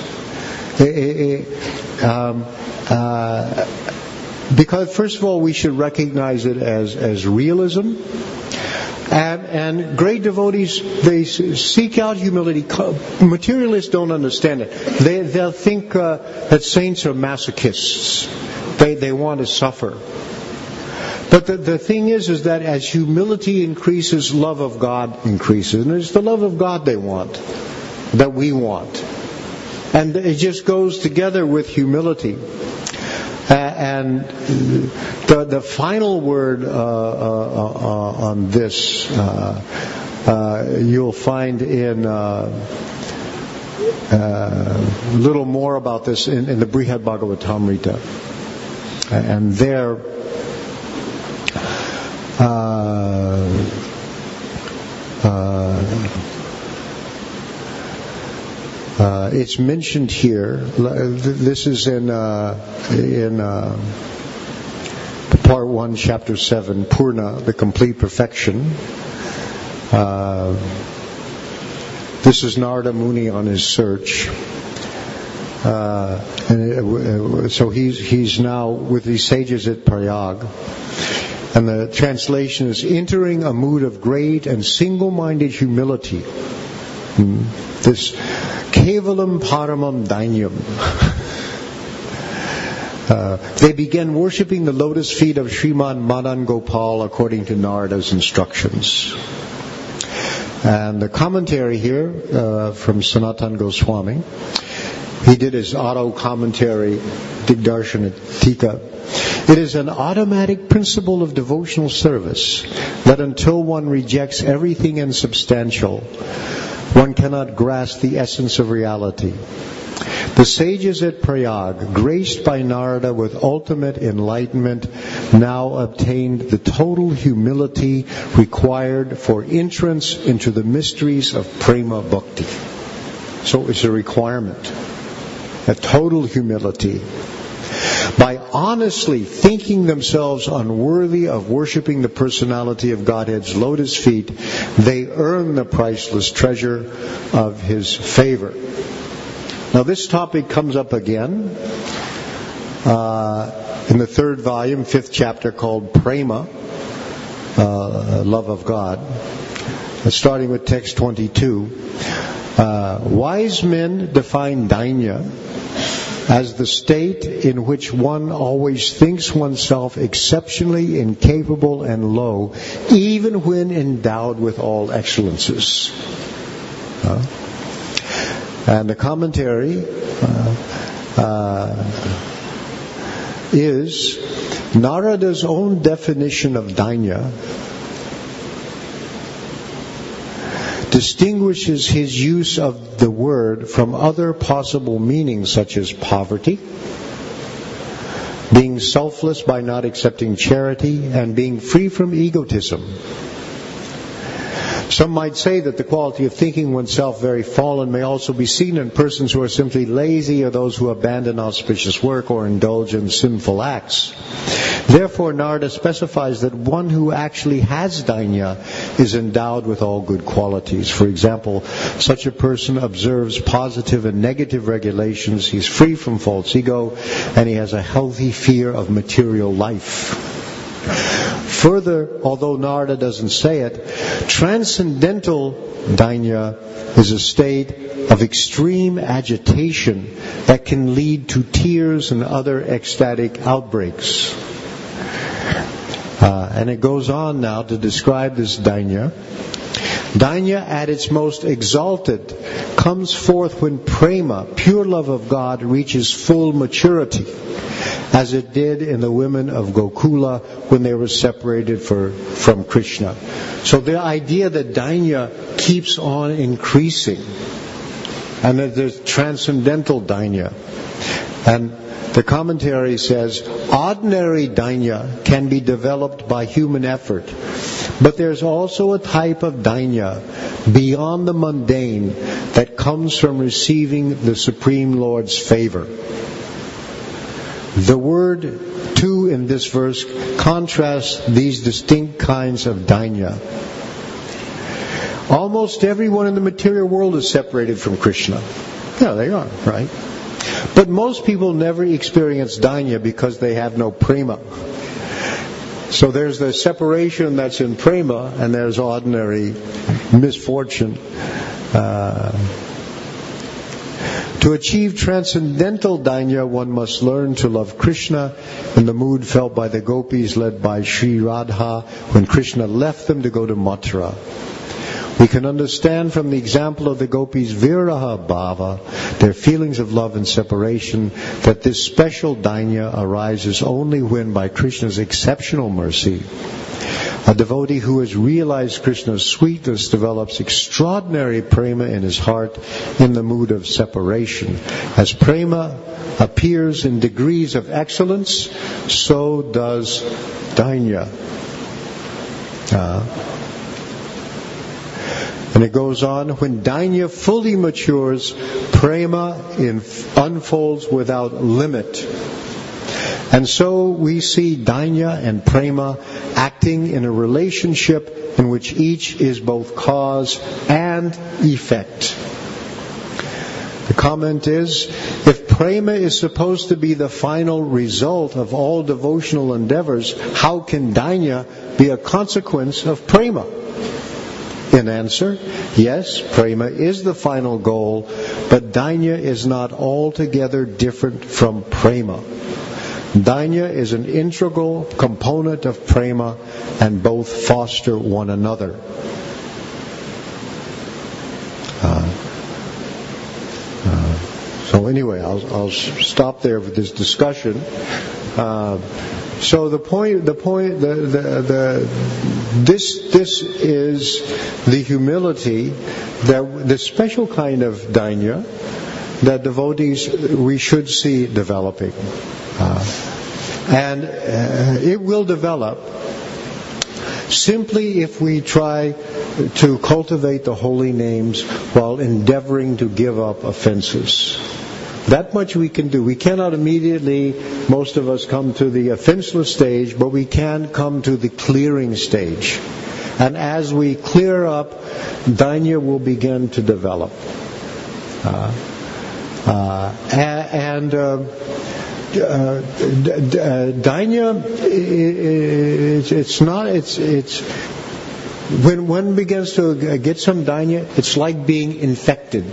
Because first of all, we should recognize it as realism. And great devotees, they seek out humility. Materialists don't understand it. They'll think that saints are masochists. They want to suffer. But the thing is that as humility increases, love of God increases. And it's the love of God they want, that we want. And it just goes together with humility. And the final word on this you'll find in a little more about this in the Brihad Bhagavatamrita. And there it's mentioned here. This is in Part 1, Chapter 7, Purna, the complete perfection. This is Narada Muni on his search. So he's now with these sages at Prayag. And the translation is entering a mood of great and single-minded humility. This Kevalam Paramam Dainyam. They began worshipping the lotus feet of Sriman Madan Gopal according to Narada's instructions. And the commentary here from Sanatan Goswami, he did his auto commentary, Digdarshana Tika. It is an automatic principle of devotional service that until one rejects everything insubstantial, one cannot grasp the essence of reality. The sages at Prayag, graced by Narada with ultimate enlightenment, now obtained the total humility required for entrance into the mysteries of Prema Bhakti. So it's a requirement, a total humility. By honestly thinking themselves unworthy of worshiping the personality of Godhead's lotus feet, they earn the priceless treasure of His favor. Now this topic comes up again in the 3rd volume, 5th chapter, called Prema, Love of God, starting with text 22. Wise men define dainya as the state in which one always thinks oneself exceptionally incapable and low, even when endowed with all excellences. And the commentary is Narada's own definition of dainya distinguishes his use of the word from other possible meanings such as poverty, being selfless by not accepting charity, and being free from egotism. Some might say that the quality of thinking oneself very fallen may also be seen in persons who are simply lazy, or those who abandon auspicious work or indulge in sinful acts. Therefore, Narada specifies that one who actually has dainya is endowed with all good qualities. For example, such a person observes positive and negative regulations, he's free from false ego, and he has a healthy fear of material life. Further, although Narada doesn't say it, transcendental dainya is a state of extreme agitation that can lead to tears and other ecstatic outbreaks. And it goes on now to describe this dainya. Dainya at its most exalted comes forth when prema, pure love of God, reaches full maturity, as it did in the women of Gokula when they were separated from Krishna. So the idea that dainya keeps on increasing, and that there's transcendental dainya. And the commentary says, ordinary dainya can be developed by human effort, but there's also a type of dainya beyond the mundane that comes from receiving the Supreme Lord's favor. The word "to" in this verse contrasts these distinct kinds of dainya. Almost everyone in the material world is separated from Krishna. Yeah, they are, right? But most people never experience dainya because they have no prema. So there's the separation that's in prema, and there's ordinary misfortune. To achieve transcendental dainya, one must learn to love Krishna in the mood felt by the gopis led by Sri Radha when Krishna left them to go to Mathura. We can understand from the example of the gopis' viraha bhava, their feelings of love and separation, that this special dainya arises only when, by Krishna's exceptional mercy, a devotee who has realized Krishna's sweetness develops extraordinary prema in his heart in the mood of separation. As prema appears in degrees of excellence, so does dainya. And it goes on, when dainya fully matures, prema unfolds without limit. And so we see dainya and prema acting in a relationship in which each is both cause and effect. The comment is, if prema is supposed to be the final result of all devotional endeavors, how can dainya be a consequence of prema? In answer, yes, prema is the final goal, but dainya is not altogether different from prema. Dainya is an integral component of prema, and both foster one another. So anyway, I'll stop there with this discussion. So this is the humility, that the special kind of dainya that devotees we should see developing. And it will develop simply if we try to cultivate the holy names while endeavoring to give up offenses. That much we can do. We cannot immediately, most of us, come to the offenseless stage, but we can come to the clearing stage. And as we clear up, dainya will begin to develop. Dainya, it's when one begins to get some dainya, it's like being infected.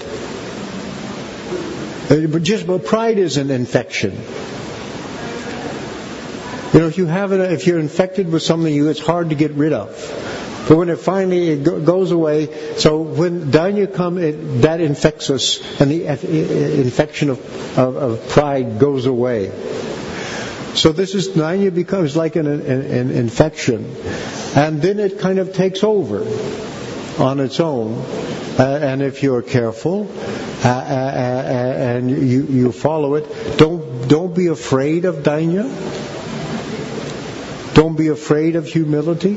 But pride is an infection. If you're infected with something, it's hard to get rid of. But when it finally goes away, so when dainya comes, that infects us, and the infection of pride goes away. So dainya becomes like an infection, and then it kind of takes over on its own. And if you're careful and you follow it, don't be afraid of dainya. Don't be afraid of humility.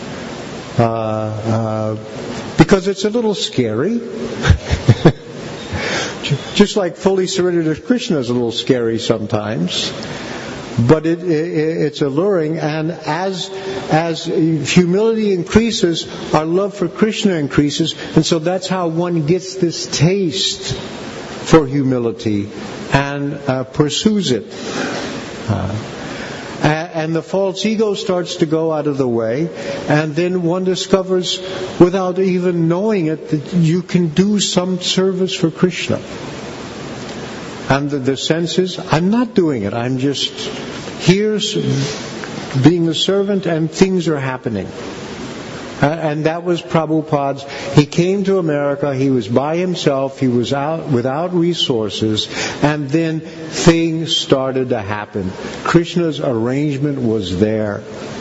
Because it's a little scary. Just like fully surrendered to Krishna is a little scary sometimes. But it's alluring, and as humility increases, our love for Krishna increases, and so that's how one gets this taste for humility and pursues it. And the false ego starts to go out of the way, and then one discovers, without even knowing it, that you can do some service for Krishna. And the sense is, I'm not doing it, I'm just here being the servant, and things are happening. And that was Prabhupada's. He came to America, he was by himself, he was out without resources, and then things started to happen. Krishna's arrangement was there.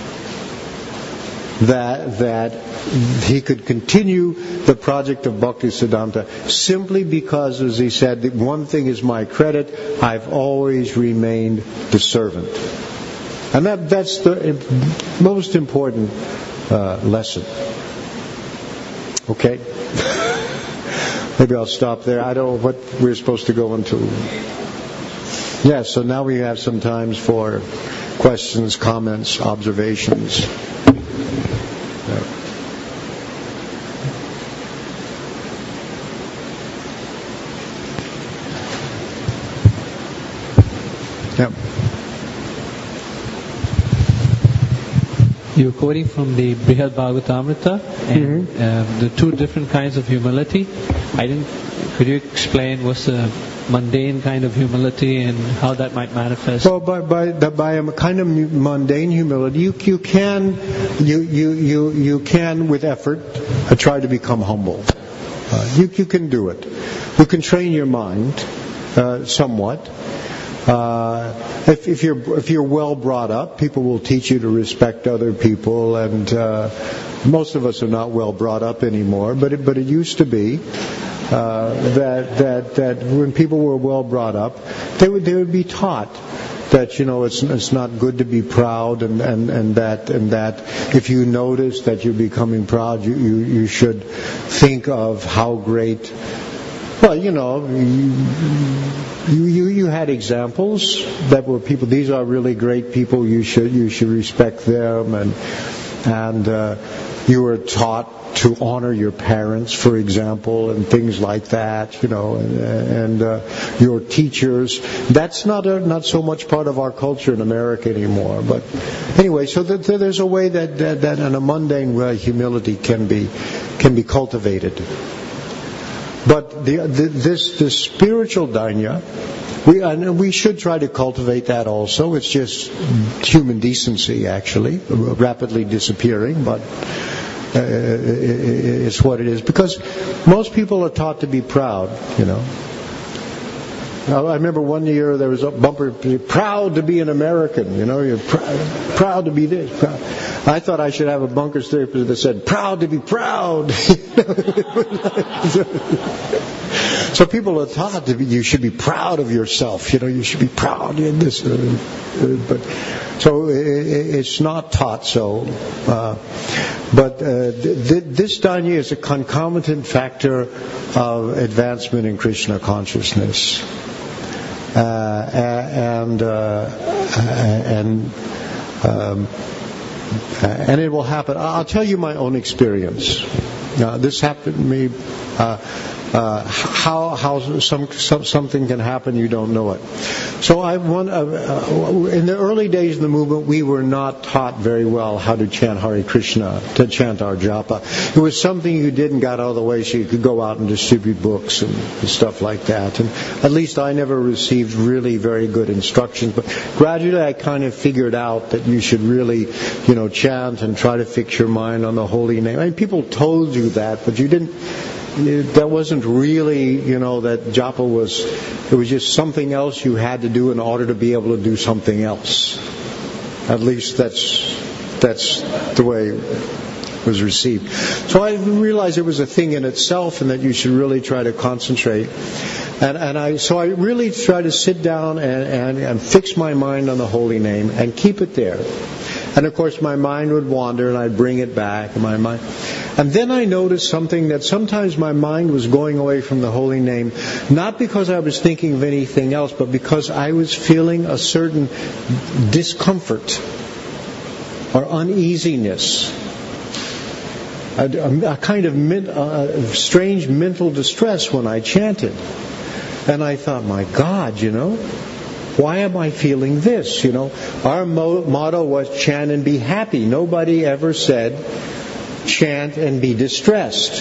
That he could continue the project of Bhaktisiddhanta simply because, as he said, that one thing is my credit, I've always remained the servant. And that's the most important lesson. Okay? Maybe I'll stop there. I don't know what we're supposed to go into. Yes, so now we have some times for questions, comments, observations. Yeah. You're quoting from the Brihad Bhagavatamrita and the two different kinds of humility. Could you explain what's the mundane kind of humility and how that might manifest? Well, by a kind of mundane humility, you can with effort try to become humble. You can do it. You can train your mind somewhat. If you're well brought up, people will teach you to respect other people, and most of us are not well brought up anymore. But it used to be that when people were well brought up, they would be taught that it's not good to be proud, and that if you notice that you're becoming proud, you should think of how great. Well, you had examples that were people. These are really great people. You should respect them, and you were taught to honor your parents, for example, and things like that. And your teachers. That's not so much part of our culture in America anymore. But anyway, so there's a way that in a mundane way humility can be cultivated. But this spiritual dainya, we should try to cultivate that also. It's just human decency, actually, rapidly disappearing, but it's what it is. Because most people are taught to be proud, I remember one year there was a bumper, proud to be an American, you're proud to be this. Proud. I thought I should have a bumper sticker that said, proud to be proud. So people are taught that you should be proud of yourself. You should be proud in this. But so it's not taught so. But this Danya is a concomitant factor of advancement in Krishna consciousness. And it will happen. I'll tell you my own experience. This happened to me. How something can happen, you don't know it. So in the early days of the movement, we were not taught very well how to chant Hare Krishna, to chant our japa. It was something you did and got out of the way so you could go out and distribute books and stuff like that. And at least I never received really very good instructions. But gradually I kind of figured out that you should really, chant and try to fix your mind on the holy name. I mean, people told you that, but you didn't. That wasn't really, that japa it was just something else you had to do in order to be able to do something else. At least that's the way it was received. So I realized it was a thing in itself and that you should really try to concentrate. So I really try to sit down and fix my mind on the holy name and keep it there. And of course my mind would wander and I'd bring it back. And then I noticed something, that sometimes my mind was going away from the holy name, not because I was thinking of anything else, but because I was feeling a certain discomfort or uneasiness, a kind of strange mental distress when I chanted. And I thought, my God, why am I feeling this? Our motto was chant and be happy. Nobody ever said chant and be distressed.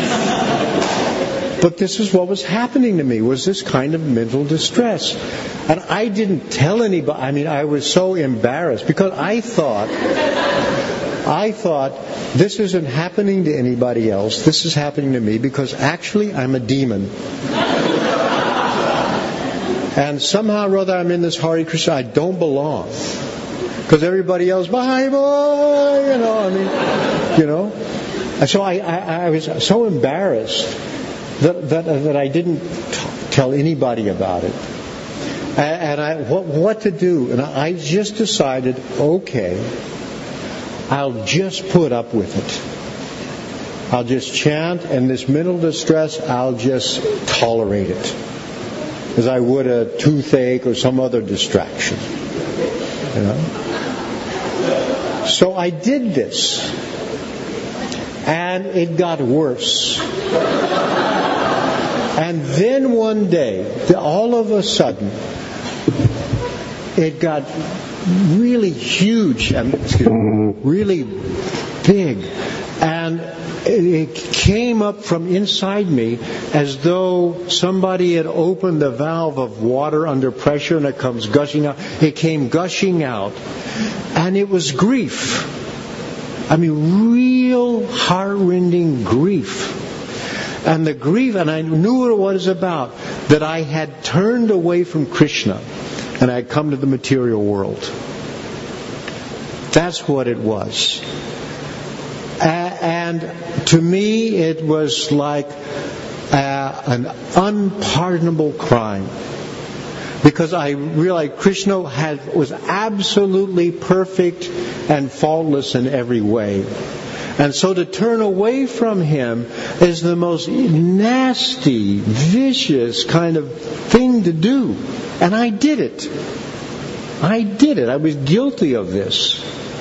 But this is what was happening to me, was this kind of mental distress. And I didn't tell anybody. I mean, I was so embarrassed because I thought this isn't happening to anybody else. This is happening to me because actually I'm a demon. And somehow or other I'm in this Hare Krishna. I don't belong. Because everybody else, bye boy, And so I was so embarrassed that I didn't tell anybody about it. And what to do? And I just decided, okay, I'll just put up with it. I'll just chant, and this mental distress, I'll just tolerate it. As I would a toothache or some other distraction. So I did this. And it got worse. And then one day, all of a sudden, it got really huge, really big. And it came up from inside me as though somebody had opened the valve of water under pressure and it comes gushing out. It came gushing out. And it was grief. I mean, real heart-rending grief. And the grief, and I knew what it was about, that I had turned away from Krishna and I had come to the material world. That's what it was. And to me, it was like an unpardonable crime. Because I realized Krishna was absolutely perfect and faultless in every way. And so to turn away from Him is the most nasty, vicious kind of thing to do. And I did it. I was guilty of this.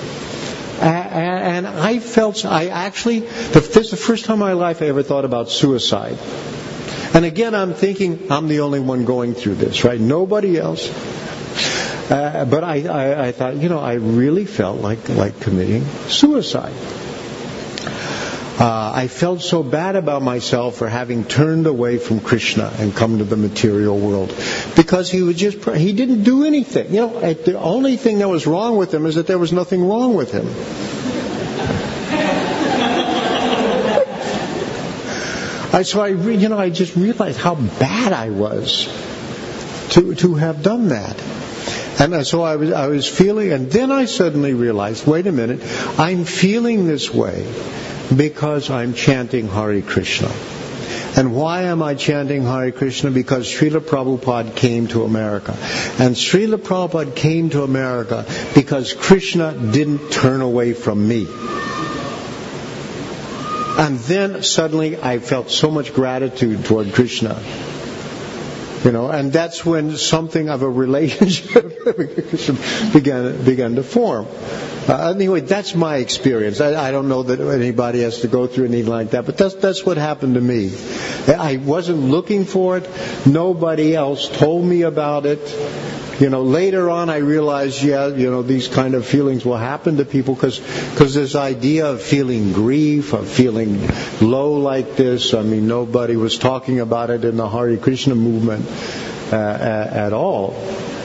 And I felt, this is the first time in my life I ever thought about suicide. And again, I'm thinking, I'm the only one going through this, right? Nobody else. But I thought, I really felt like committing suicide. I felt so bad about myself for having turned away from Krishna and come to the material world. Because he didn't do anything. The only thing that was wrong with him is that there was nothing wrong with him. So I just realized how bad I was to have done that. And so I was feeling, and then I suddenly realized, wait a minute, I'm feeling this way because I'm chanting Hare Krishna. And why am I chanting Hare Krishna? Because Srila Prabhupada came to America. And Srila Prabhupada came to America because Krishna didn't turn away from me. And then suddenly I felt so much gratitude toward Krishna. And that's when something of a relationship began to form. Anyway, that's my experience. I don't know that anybody has to go through anything like that, but that's what happened to me. I wasn't looking for it. Nobody else told me about it. Later on I realized, these kind of feelings will happen to people because this idea of feeling grief, of feeling low like this, nobody was talking about it in the Hare Krishna movement at all.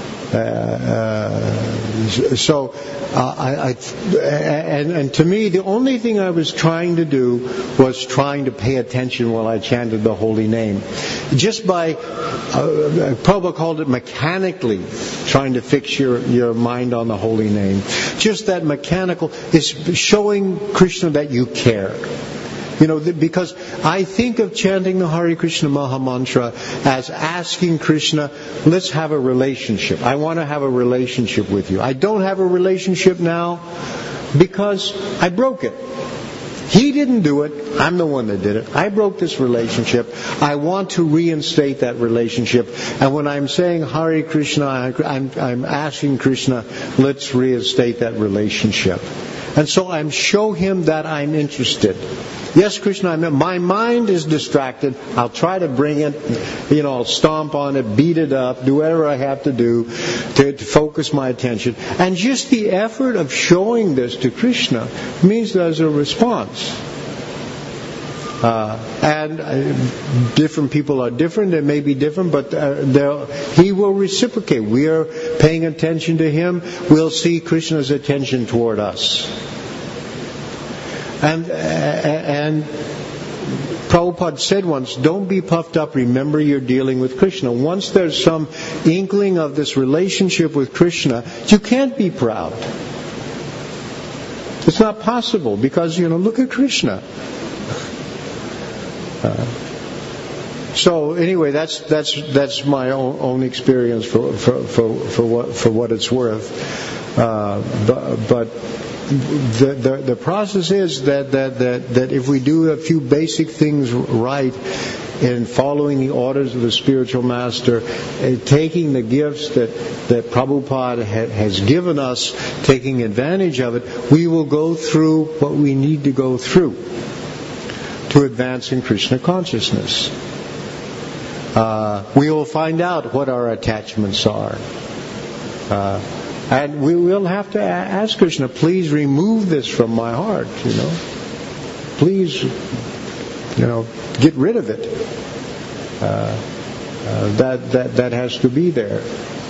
And to me, the only thing I was trying to do was trying to pay attention while I chanted the holy name. Just by, Prabhupada called it mechanically, trying to fix your mind on the holy name. Just that mechanical is showing Krishna that you care. Because I think of chanting the Hare Krishna Maha Mantra as asking Krishna, let's have a relationship. I want to have a relationship with you. I don't have a relationship now because I broke it. He didn't do it. I'm the one that did it. I broke this relationship. I want to reinstate that relationship. And when I'm saying Hare Krishna, I'm asking Krishna, let's reinstate that relationship. And so I'm show him that I'm interested. Yes, Krishna, my mind is distracted. I'll try to bring it, I'll stomp on it, beat it up, do whatever I have to do to focus my attention. And just the effort of showing this to Krishna means there's a response. And different people are different, they may be different, but he will reciprocate. We are paying attention to him, we'll see Krishna's attention toward us. And Prabhupada said once, don't be puffed up, remember you're dealing with Krishna. Once there's some inkling of this relationship with Krishna, you can't be proud. It's not possible because, look at Krishna. So anyway, that's my own experience for what it's worth. But the process is that if we do a few basic things right in following the orders of the spiritual master, taking the gifts that Prabhupada has given us, taking advantage of it, we will go through what we need to go through to advance in Krishna consciousness. We will find out what our attachments are. And we will have to ask Krishna, please remove this from my heart, Please, get rid of it. That has to be there.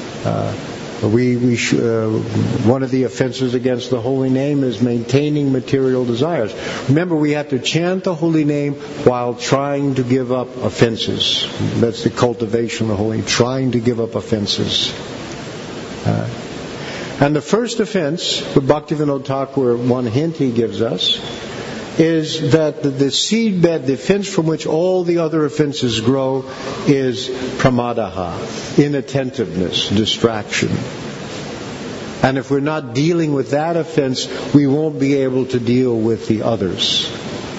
One of the offenses against the holy name is maintaining material desires. Remember, we have to chant the holy name while trying to give up offenses. That's the cultivation of the holy name, trying to give up offenses. And the first offense, the Bhaktivinoda Thakur, one hint he gives us, is that the seedbed, the offense from which all the other offenses grow, is pramadaha, inattentiveness, distraction. And if we're not dealing with that offense, we won't be able to deal with the others.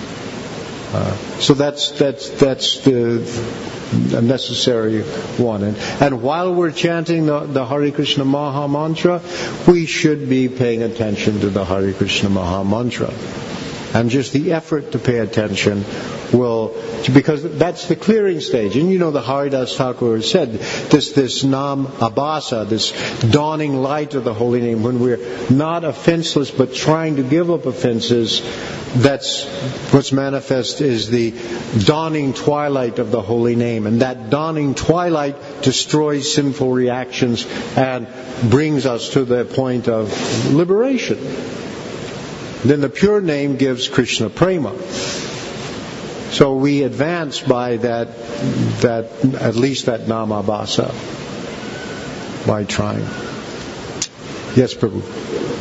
So that's the necessary one. And while we're chanting the Hare Krishna Maha Mantra, we should be paying attention to the Hare Krishna Maha Mantra. And just the effort to pay attention because that's the clearing stage. And the Haridas Thakur has said, this Nam Abhasa, this dawning light of the holy name, when we're not offenseless but trying to give up offenses, that's what's manifest is the dawning twilight of the holy name. And that dawning twilight destroys sinful reactions and brings us to the point of liberation. Then the pure name gives Krishna Prema. So we advance by that at least that Namabhasa, by trying. Yes, Prabhu.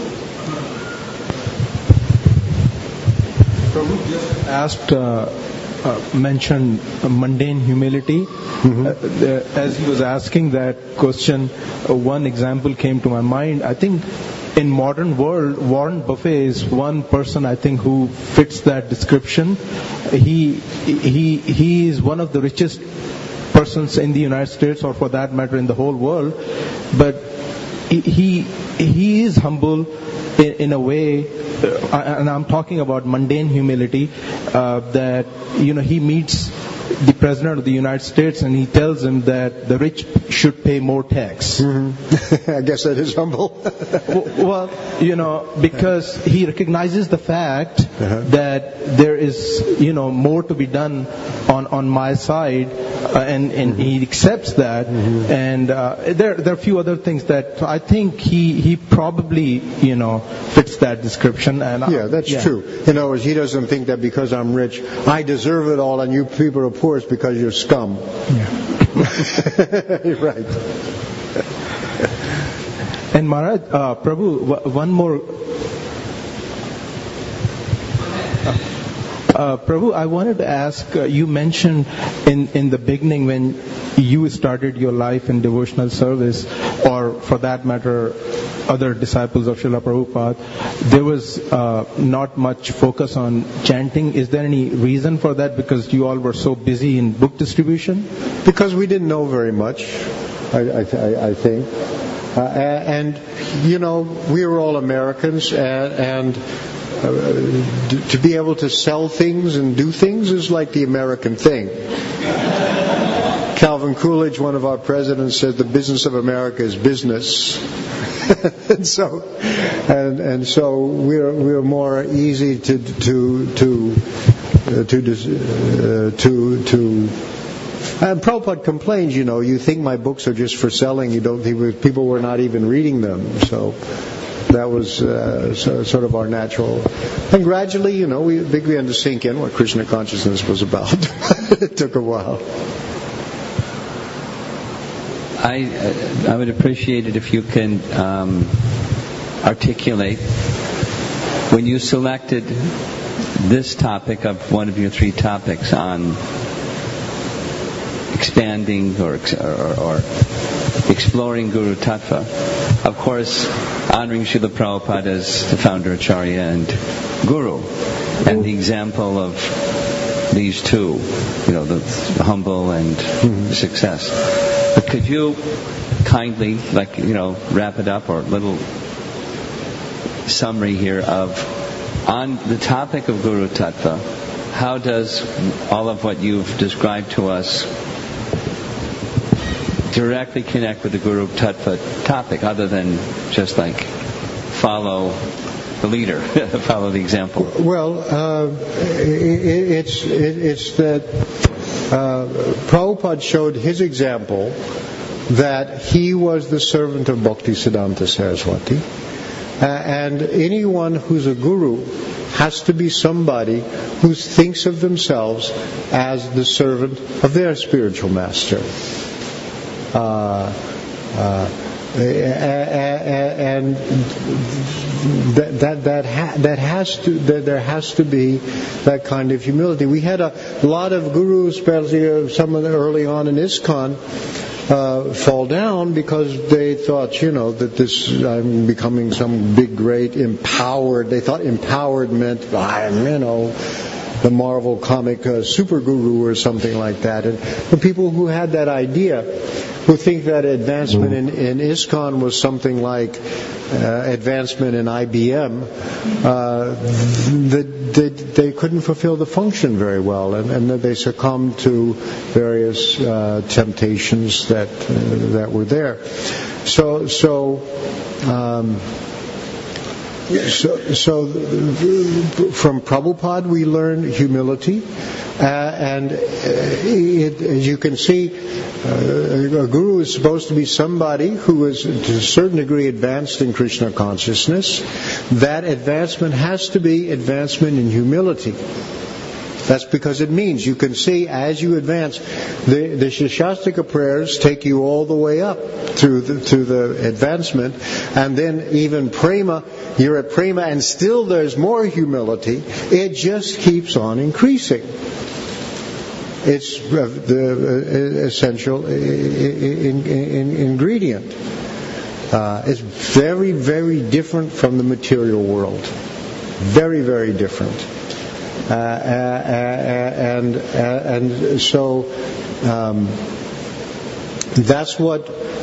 Prabhu just asked mentioned mundane humility. As he was asking that question, one example came to my mind. I think in modern world, Warren Buffett is one person I think who fits that description. He is one of the richest persons in the United States, or for that matter in the whole world, but he is humble in a way, and I'm talking about mundane humility, that he meets the President of the United States and he tells him that the rich should pay more tax. I guess that is humble. Well, because he recognizes the fact that there is, more to be done on my side, and he accepts that. And there are a few other things that I think he probably, fits that description. And that's true. In other words, he doesn't think that because I'm rich, I deserve it all, and you people are poor, it's because you're scum. Right. And Maharaj, Prabhu, one more. Prabhu, I wanted to ask, you mentioned in the beginning when you started your life in devotional service, or for that matter, other disciples of Srila Prabhupada, there was not much focus on chanting. Is there any reason for that? Because you all were so busy in book distribution? Because we didn't know very much, I think. And we were all Americans, and to be able to sell things and do things is like the American thing. Calvin Coolidge, one of our presidents, said the business of America is business. and so we're more easy to and Prabhupada complains, you think my books are just for selling, you don't think people were not even reading them. So that was sort of our natural. And gradually, we began to sink in what Krishna consciousness was about. It took a while. I would appreciate it if you can articulate, when you selected this topic of one of your three topics on expanding or exploring Guru Tattva, of course, honoring Srila Prabhupada as the founder Acharya and Guru, and the example of these two, the humble and success. But could you kindly, wrap it up, or a little summary here of, on the topic of Guru Tattva, how does all of what you've described to us directly connect with the Guru Tattva topic, other than just follow the leader, follow the example? Well, it's that Prabhupada showed his example that he was the servant of Bhaktisiddhanta Saraswati, and anyone who's a guru has to be somebody who thinks of themselves as the servant of their spiritual master. And there has to be that kind of humility. We had a lot of gurus, especially some of the early on in ISKCON, fall down because they thought, that I'm becoming some big, great, empowered. They thought empowered meant, the Marvel comic super guru or something like that. And the people who had that idea, who think that advancement in ISKCON was something like advancement in IBM, they couldn't fulfill the function very well, and they succumbed to various temptations that were there. So from Prabhupada we learn humility, and as you can see, a guru is supposed to be somebody who is to a certain degree advanced in Krishna consciousness. That advancement has to be advancement in humility. That's because it means, you can see as you advance, the Shashastika prayers take you all the way up to the advancement, and then even prema, you're at prema and still there's more humility. It just keeps on increasing. it's the essential ingredient. It's very, very different from the material world. Very, very different. And so that's what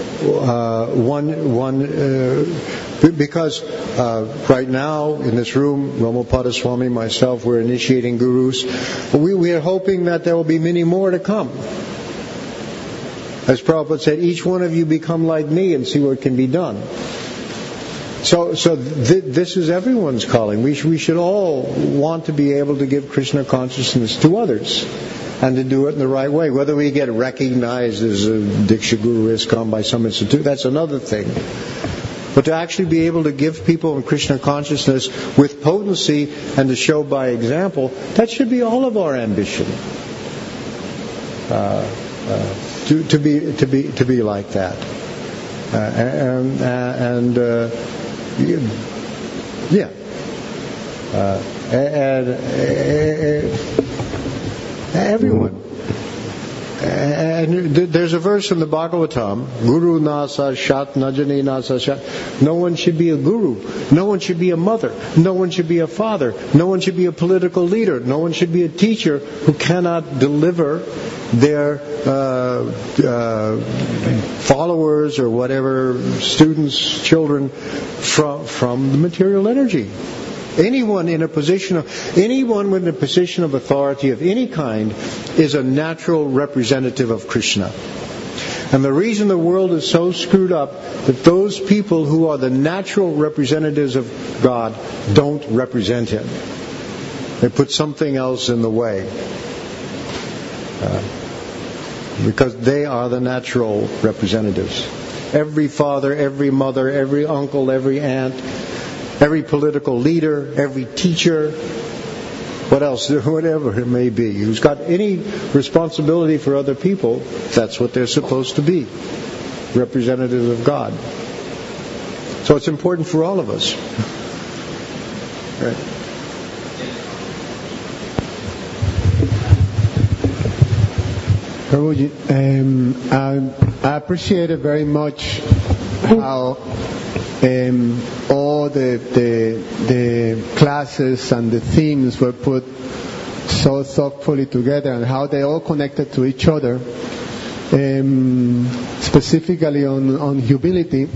because right now in this room, Romapada Swami, myself, we're initiating gurus. We are hoping that there will be many more to come. As Prabhupada said, each one of you become like me and see what can be done. So this is everyone's calling. We should all want to be able to give Krishna consciousness to others, and to do it in the right way. Whether we get recognized as a Diksha Guru ISKCON by some institute, that's another thing. But to actually be able to give people Krishna consciousness with potency and to show by example, that should be all of our ambition. To be like that. Everyone. And there's a verse in the Bhagavatam, Guru Nasa Shat Najani Nasa Shat. No one should be a guru. No one should be a mother. No one should be a father. No one should be a political leader. No one should be a teacher who cannot deliver their followers or whatever, students, children, from the material energy. Anyone with a position of authority of any kind is a natural representative of Krishna. And the reason the world is so screwed up, that those people who are the natural representatives of God don't represent Him. They put something else in the way. Because they are the natural representatives. Every father, every mother, every uncle, every aunt, every political leader, every teacher, what else, whatever it may be, who's got any responsibility for other people, that's what they're supposed to be, representatives of God. So it's important for all of us. Right. Prabhuji, I appreciated very much how all the classes and the themes were put so thoughtfully together, and how they all connected to each other, specifically on humility,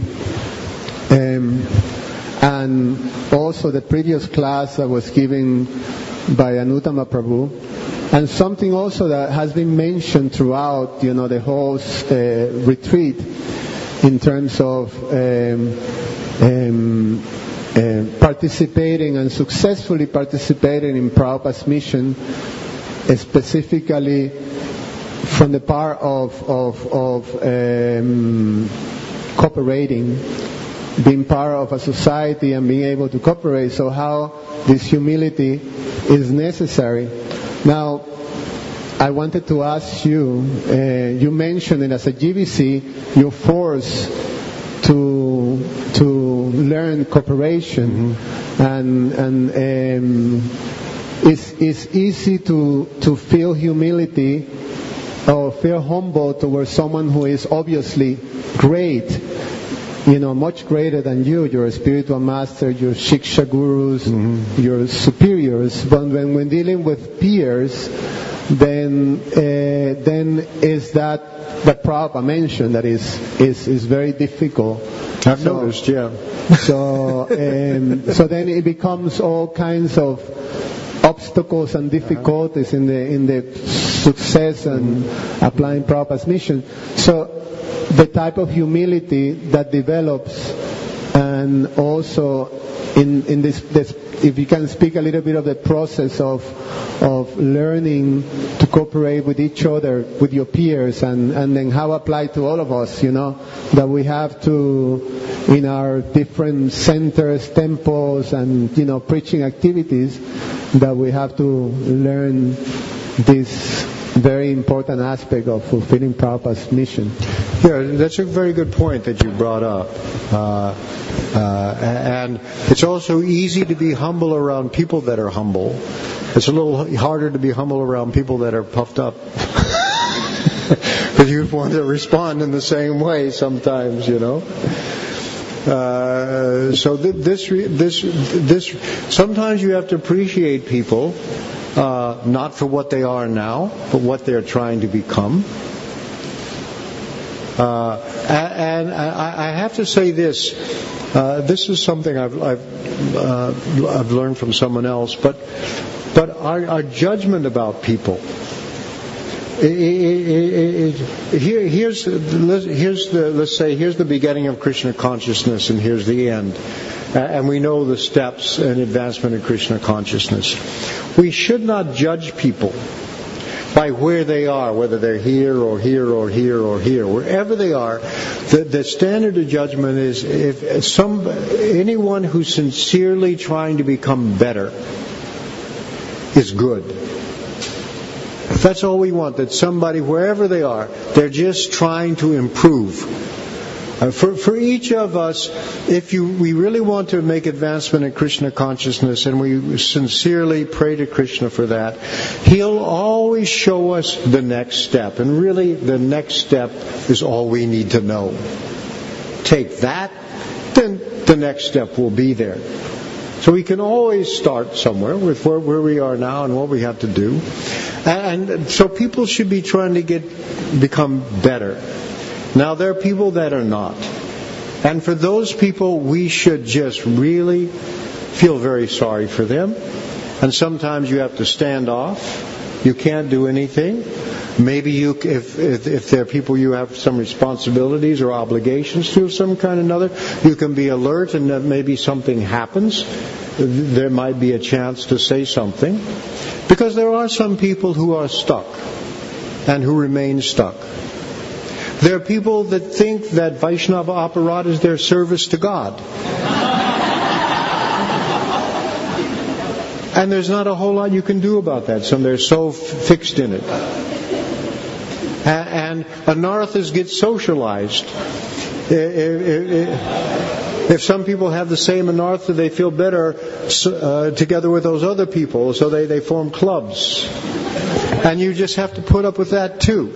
and also the previous class that was given by Anuttama Prabhu, and something also that has been mentioned throughout, the whole retreat, in terms of participating and successfully participating in Prabhupada's mission, specifically from the part of cooperating, being part of a society and being able to cooperate. So how this humility is necessary. Now, I wanted to ask you, you mentioned it as a GBC, you're forced to learn cooperation, and it's easy to feel humility or feel humble towards someone who is obviously great, much greater than you, your spiritual master, your Shiksha gurus, your superiors. But when dealing with peers, then is that the Prabhupada mentioned that is very difficult. I've noticed, yeah. So then it becomes all kinds of obstacles and difficulties in the success and applying Prabhupada's mission. So the type of humility that develops, and also in this, if you can speak a little bit of the process of learning to cooperate with each other, with your peers, and then how apply to all of us, that we have to, in our different centers, temples, and preaching activities, that we have to learn this very important aspect of fulfilling Prabhupada's mission. Yeah, that's a very good point that you brought up. And it's also easy to be humble around people that are humble. It's a little harder to be humble around people that are puffed up. Because you want to respond in the same way sometimes, you know. So this sometimes you have to appreciate people, not for what they are now, but what they're trying to become. And I have to say this. This is something I've learned from someone else, but our judgment about people. Here's the beginning of Krishna consciousness, and here's the end. And we know the steps in advancement of Krishna consciousness. We should not judge people by where they are, whether they're here or here or here or here. Wherever they are, the standard of judgment is if anyone who's sincerely trying to become better is good. That's all we want, that somebody, wherever they are, they're just trying to improve. For each of us, if we really want to make advancement in Krishna consciousness, and we sincerely pray to Krishna for that, He'll always show us the next step. And really, the next step is all we need to know. Take that, then the next step will be there. So we can always start somewhere with where we are now and what we have to do. And so people should be trying to become better. Now there are people that are not. And for those people, we should just really feel very sorry for them. And sometimes you have to stand off. You can't do anything. Maybe if there are people you have some responsibilities or obligations to of some kind or another, you can be alert, and that maybe something happens. There might be a chance to say something. Because there are some people who are stuck and who remain stuck. There are people that think that Vaishnava aparat is their service to God. And there's not a whole lot you can do about that. So they're so fixed in it. And anarthas get socialized. If some people have the same anartha, they feel better together with those other people, so they form clubs. And you just have to put up with that too.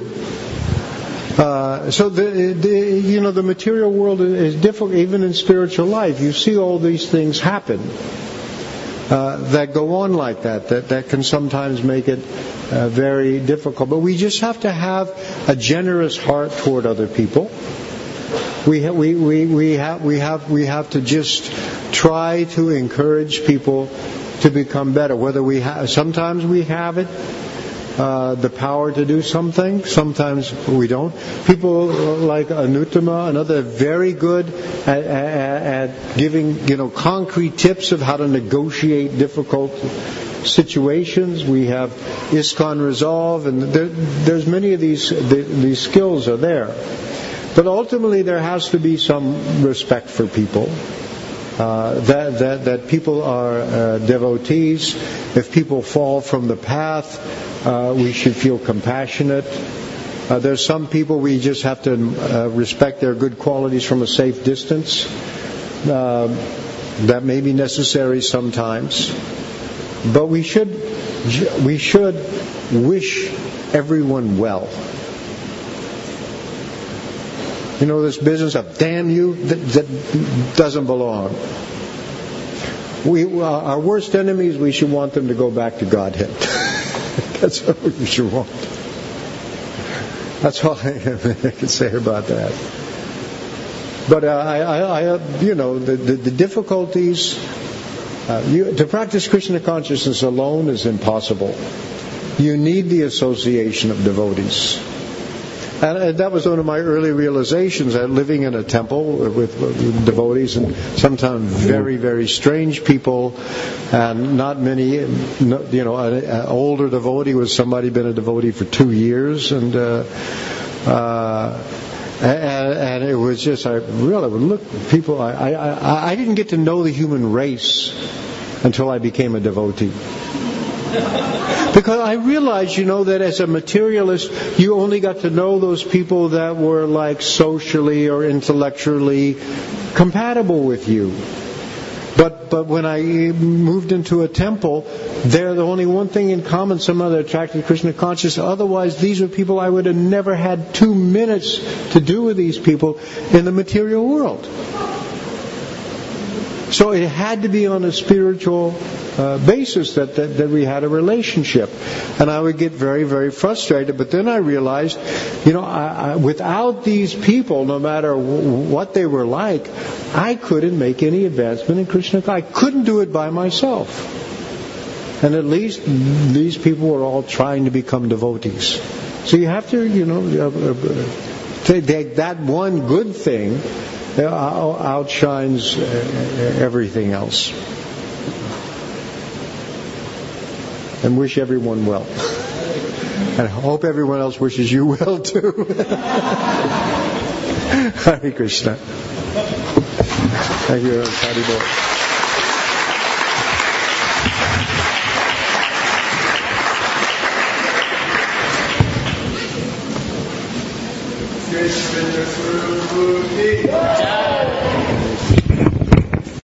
So the material world is difficult, even in spiritual life. You see all these things happen that go on like that can sometimes make it very difficult. But we just have to have a generous heart toward other people. We have to just try to encourage people to become better. Sometimes we have it, the power to do something. Sometimes we don't. People like Anuttama and others are very good at giving concrete tips of how to negotiate difficult situations. We have ISKCON Resolve, and there's many of these skills are there. But ultimately, there has to be some respect for people. That people are devotees. If people fall from the path, we should feel compassionate. There's some people we just have to respect their good qualities from a safe distance. That may be necessary sometimes. But we should wish everyone well. This business of damn you, that doesn't belong. Our worst enemies, we should want them to go back to Godhead. That's what we should want. That's all I can say about that. But the difficulties, to practice Krishna consciousness alone is impossible. You need the association of devotees. And that was one of my early realizations, living in a temple with devotees, and sometimes very, very strange people, and not many, an older devotee was somebody been a devotee for 2 years, and it was just, I really would look at people, I didn't get to know the human race until I became a devotee. Because I realized, that as a materialist, you only got to know those people that were like socially or intellectually compatible with you. But when I moved into a temple, they're the only one thing in common, somehow they're attracted to Krishna consciousness. Otherwise, these are people I would have never had 2 minutes to do with these people in the material world. So it had to be on a spiritual basis that we had a relationship. And I would get very, very frustrated. But then I realized, without these people, no matter what they were like, I couldn't make any advancement in Krishna. I couldn't do it by myself. And at least these people were all trying to become devotees. So you have to, take that one good thing outshines everything else. And wish everyone well. And I hope everyone else wishes you well too. Hare Krishna. Thank you, Haribol. Krishna Guru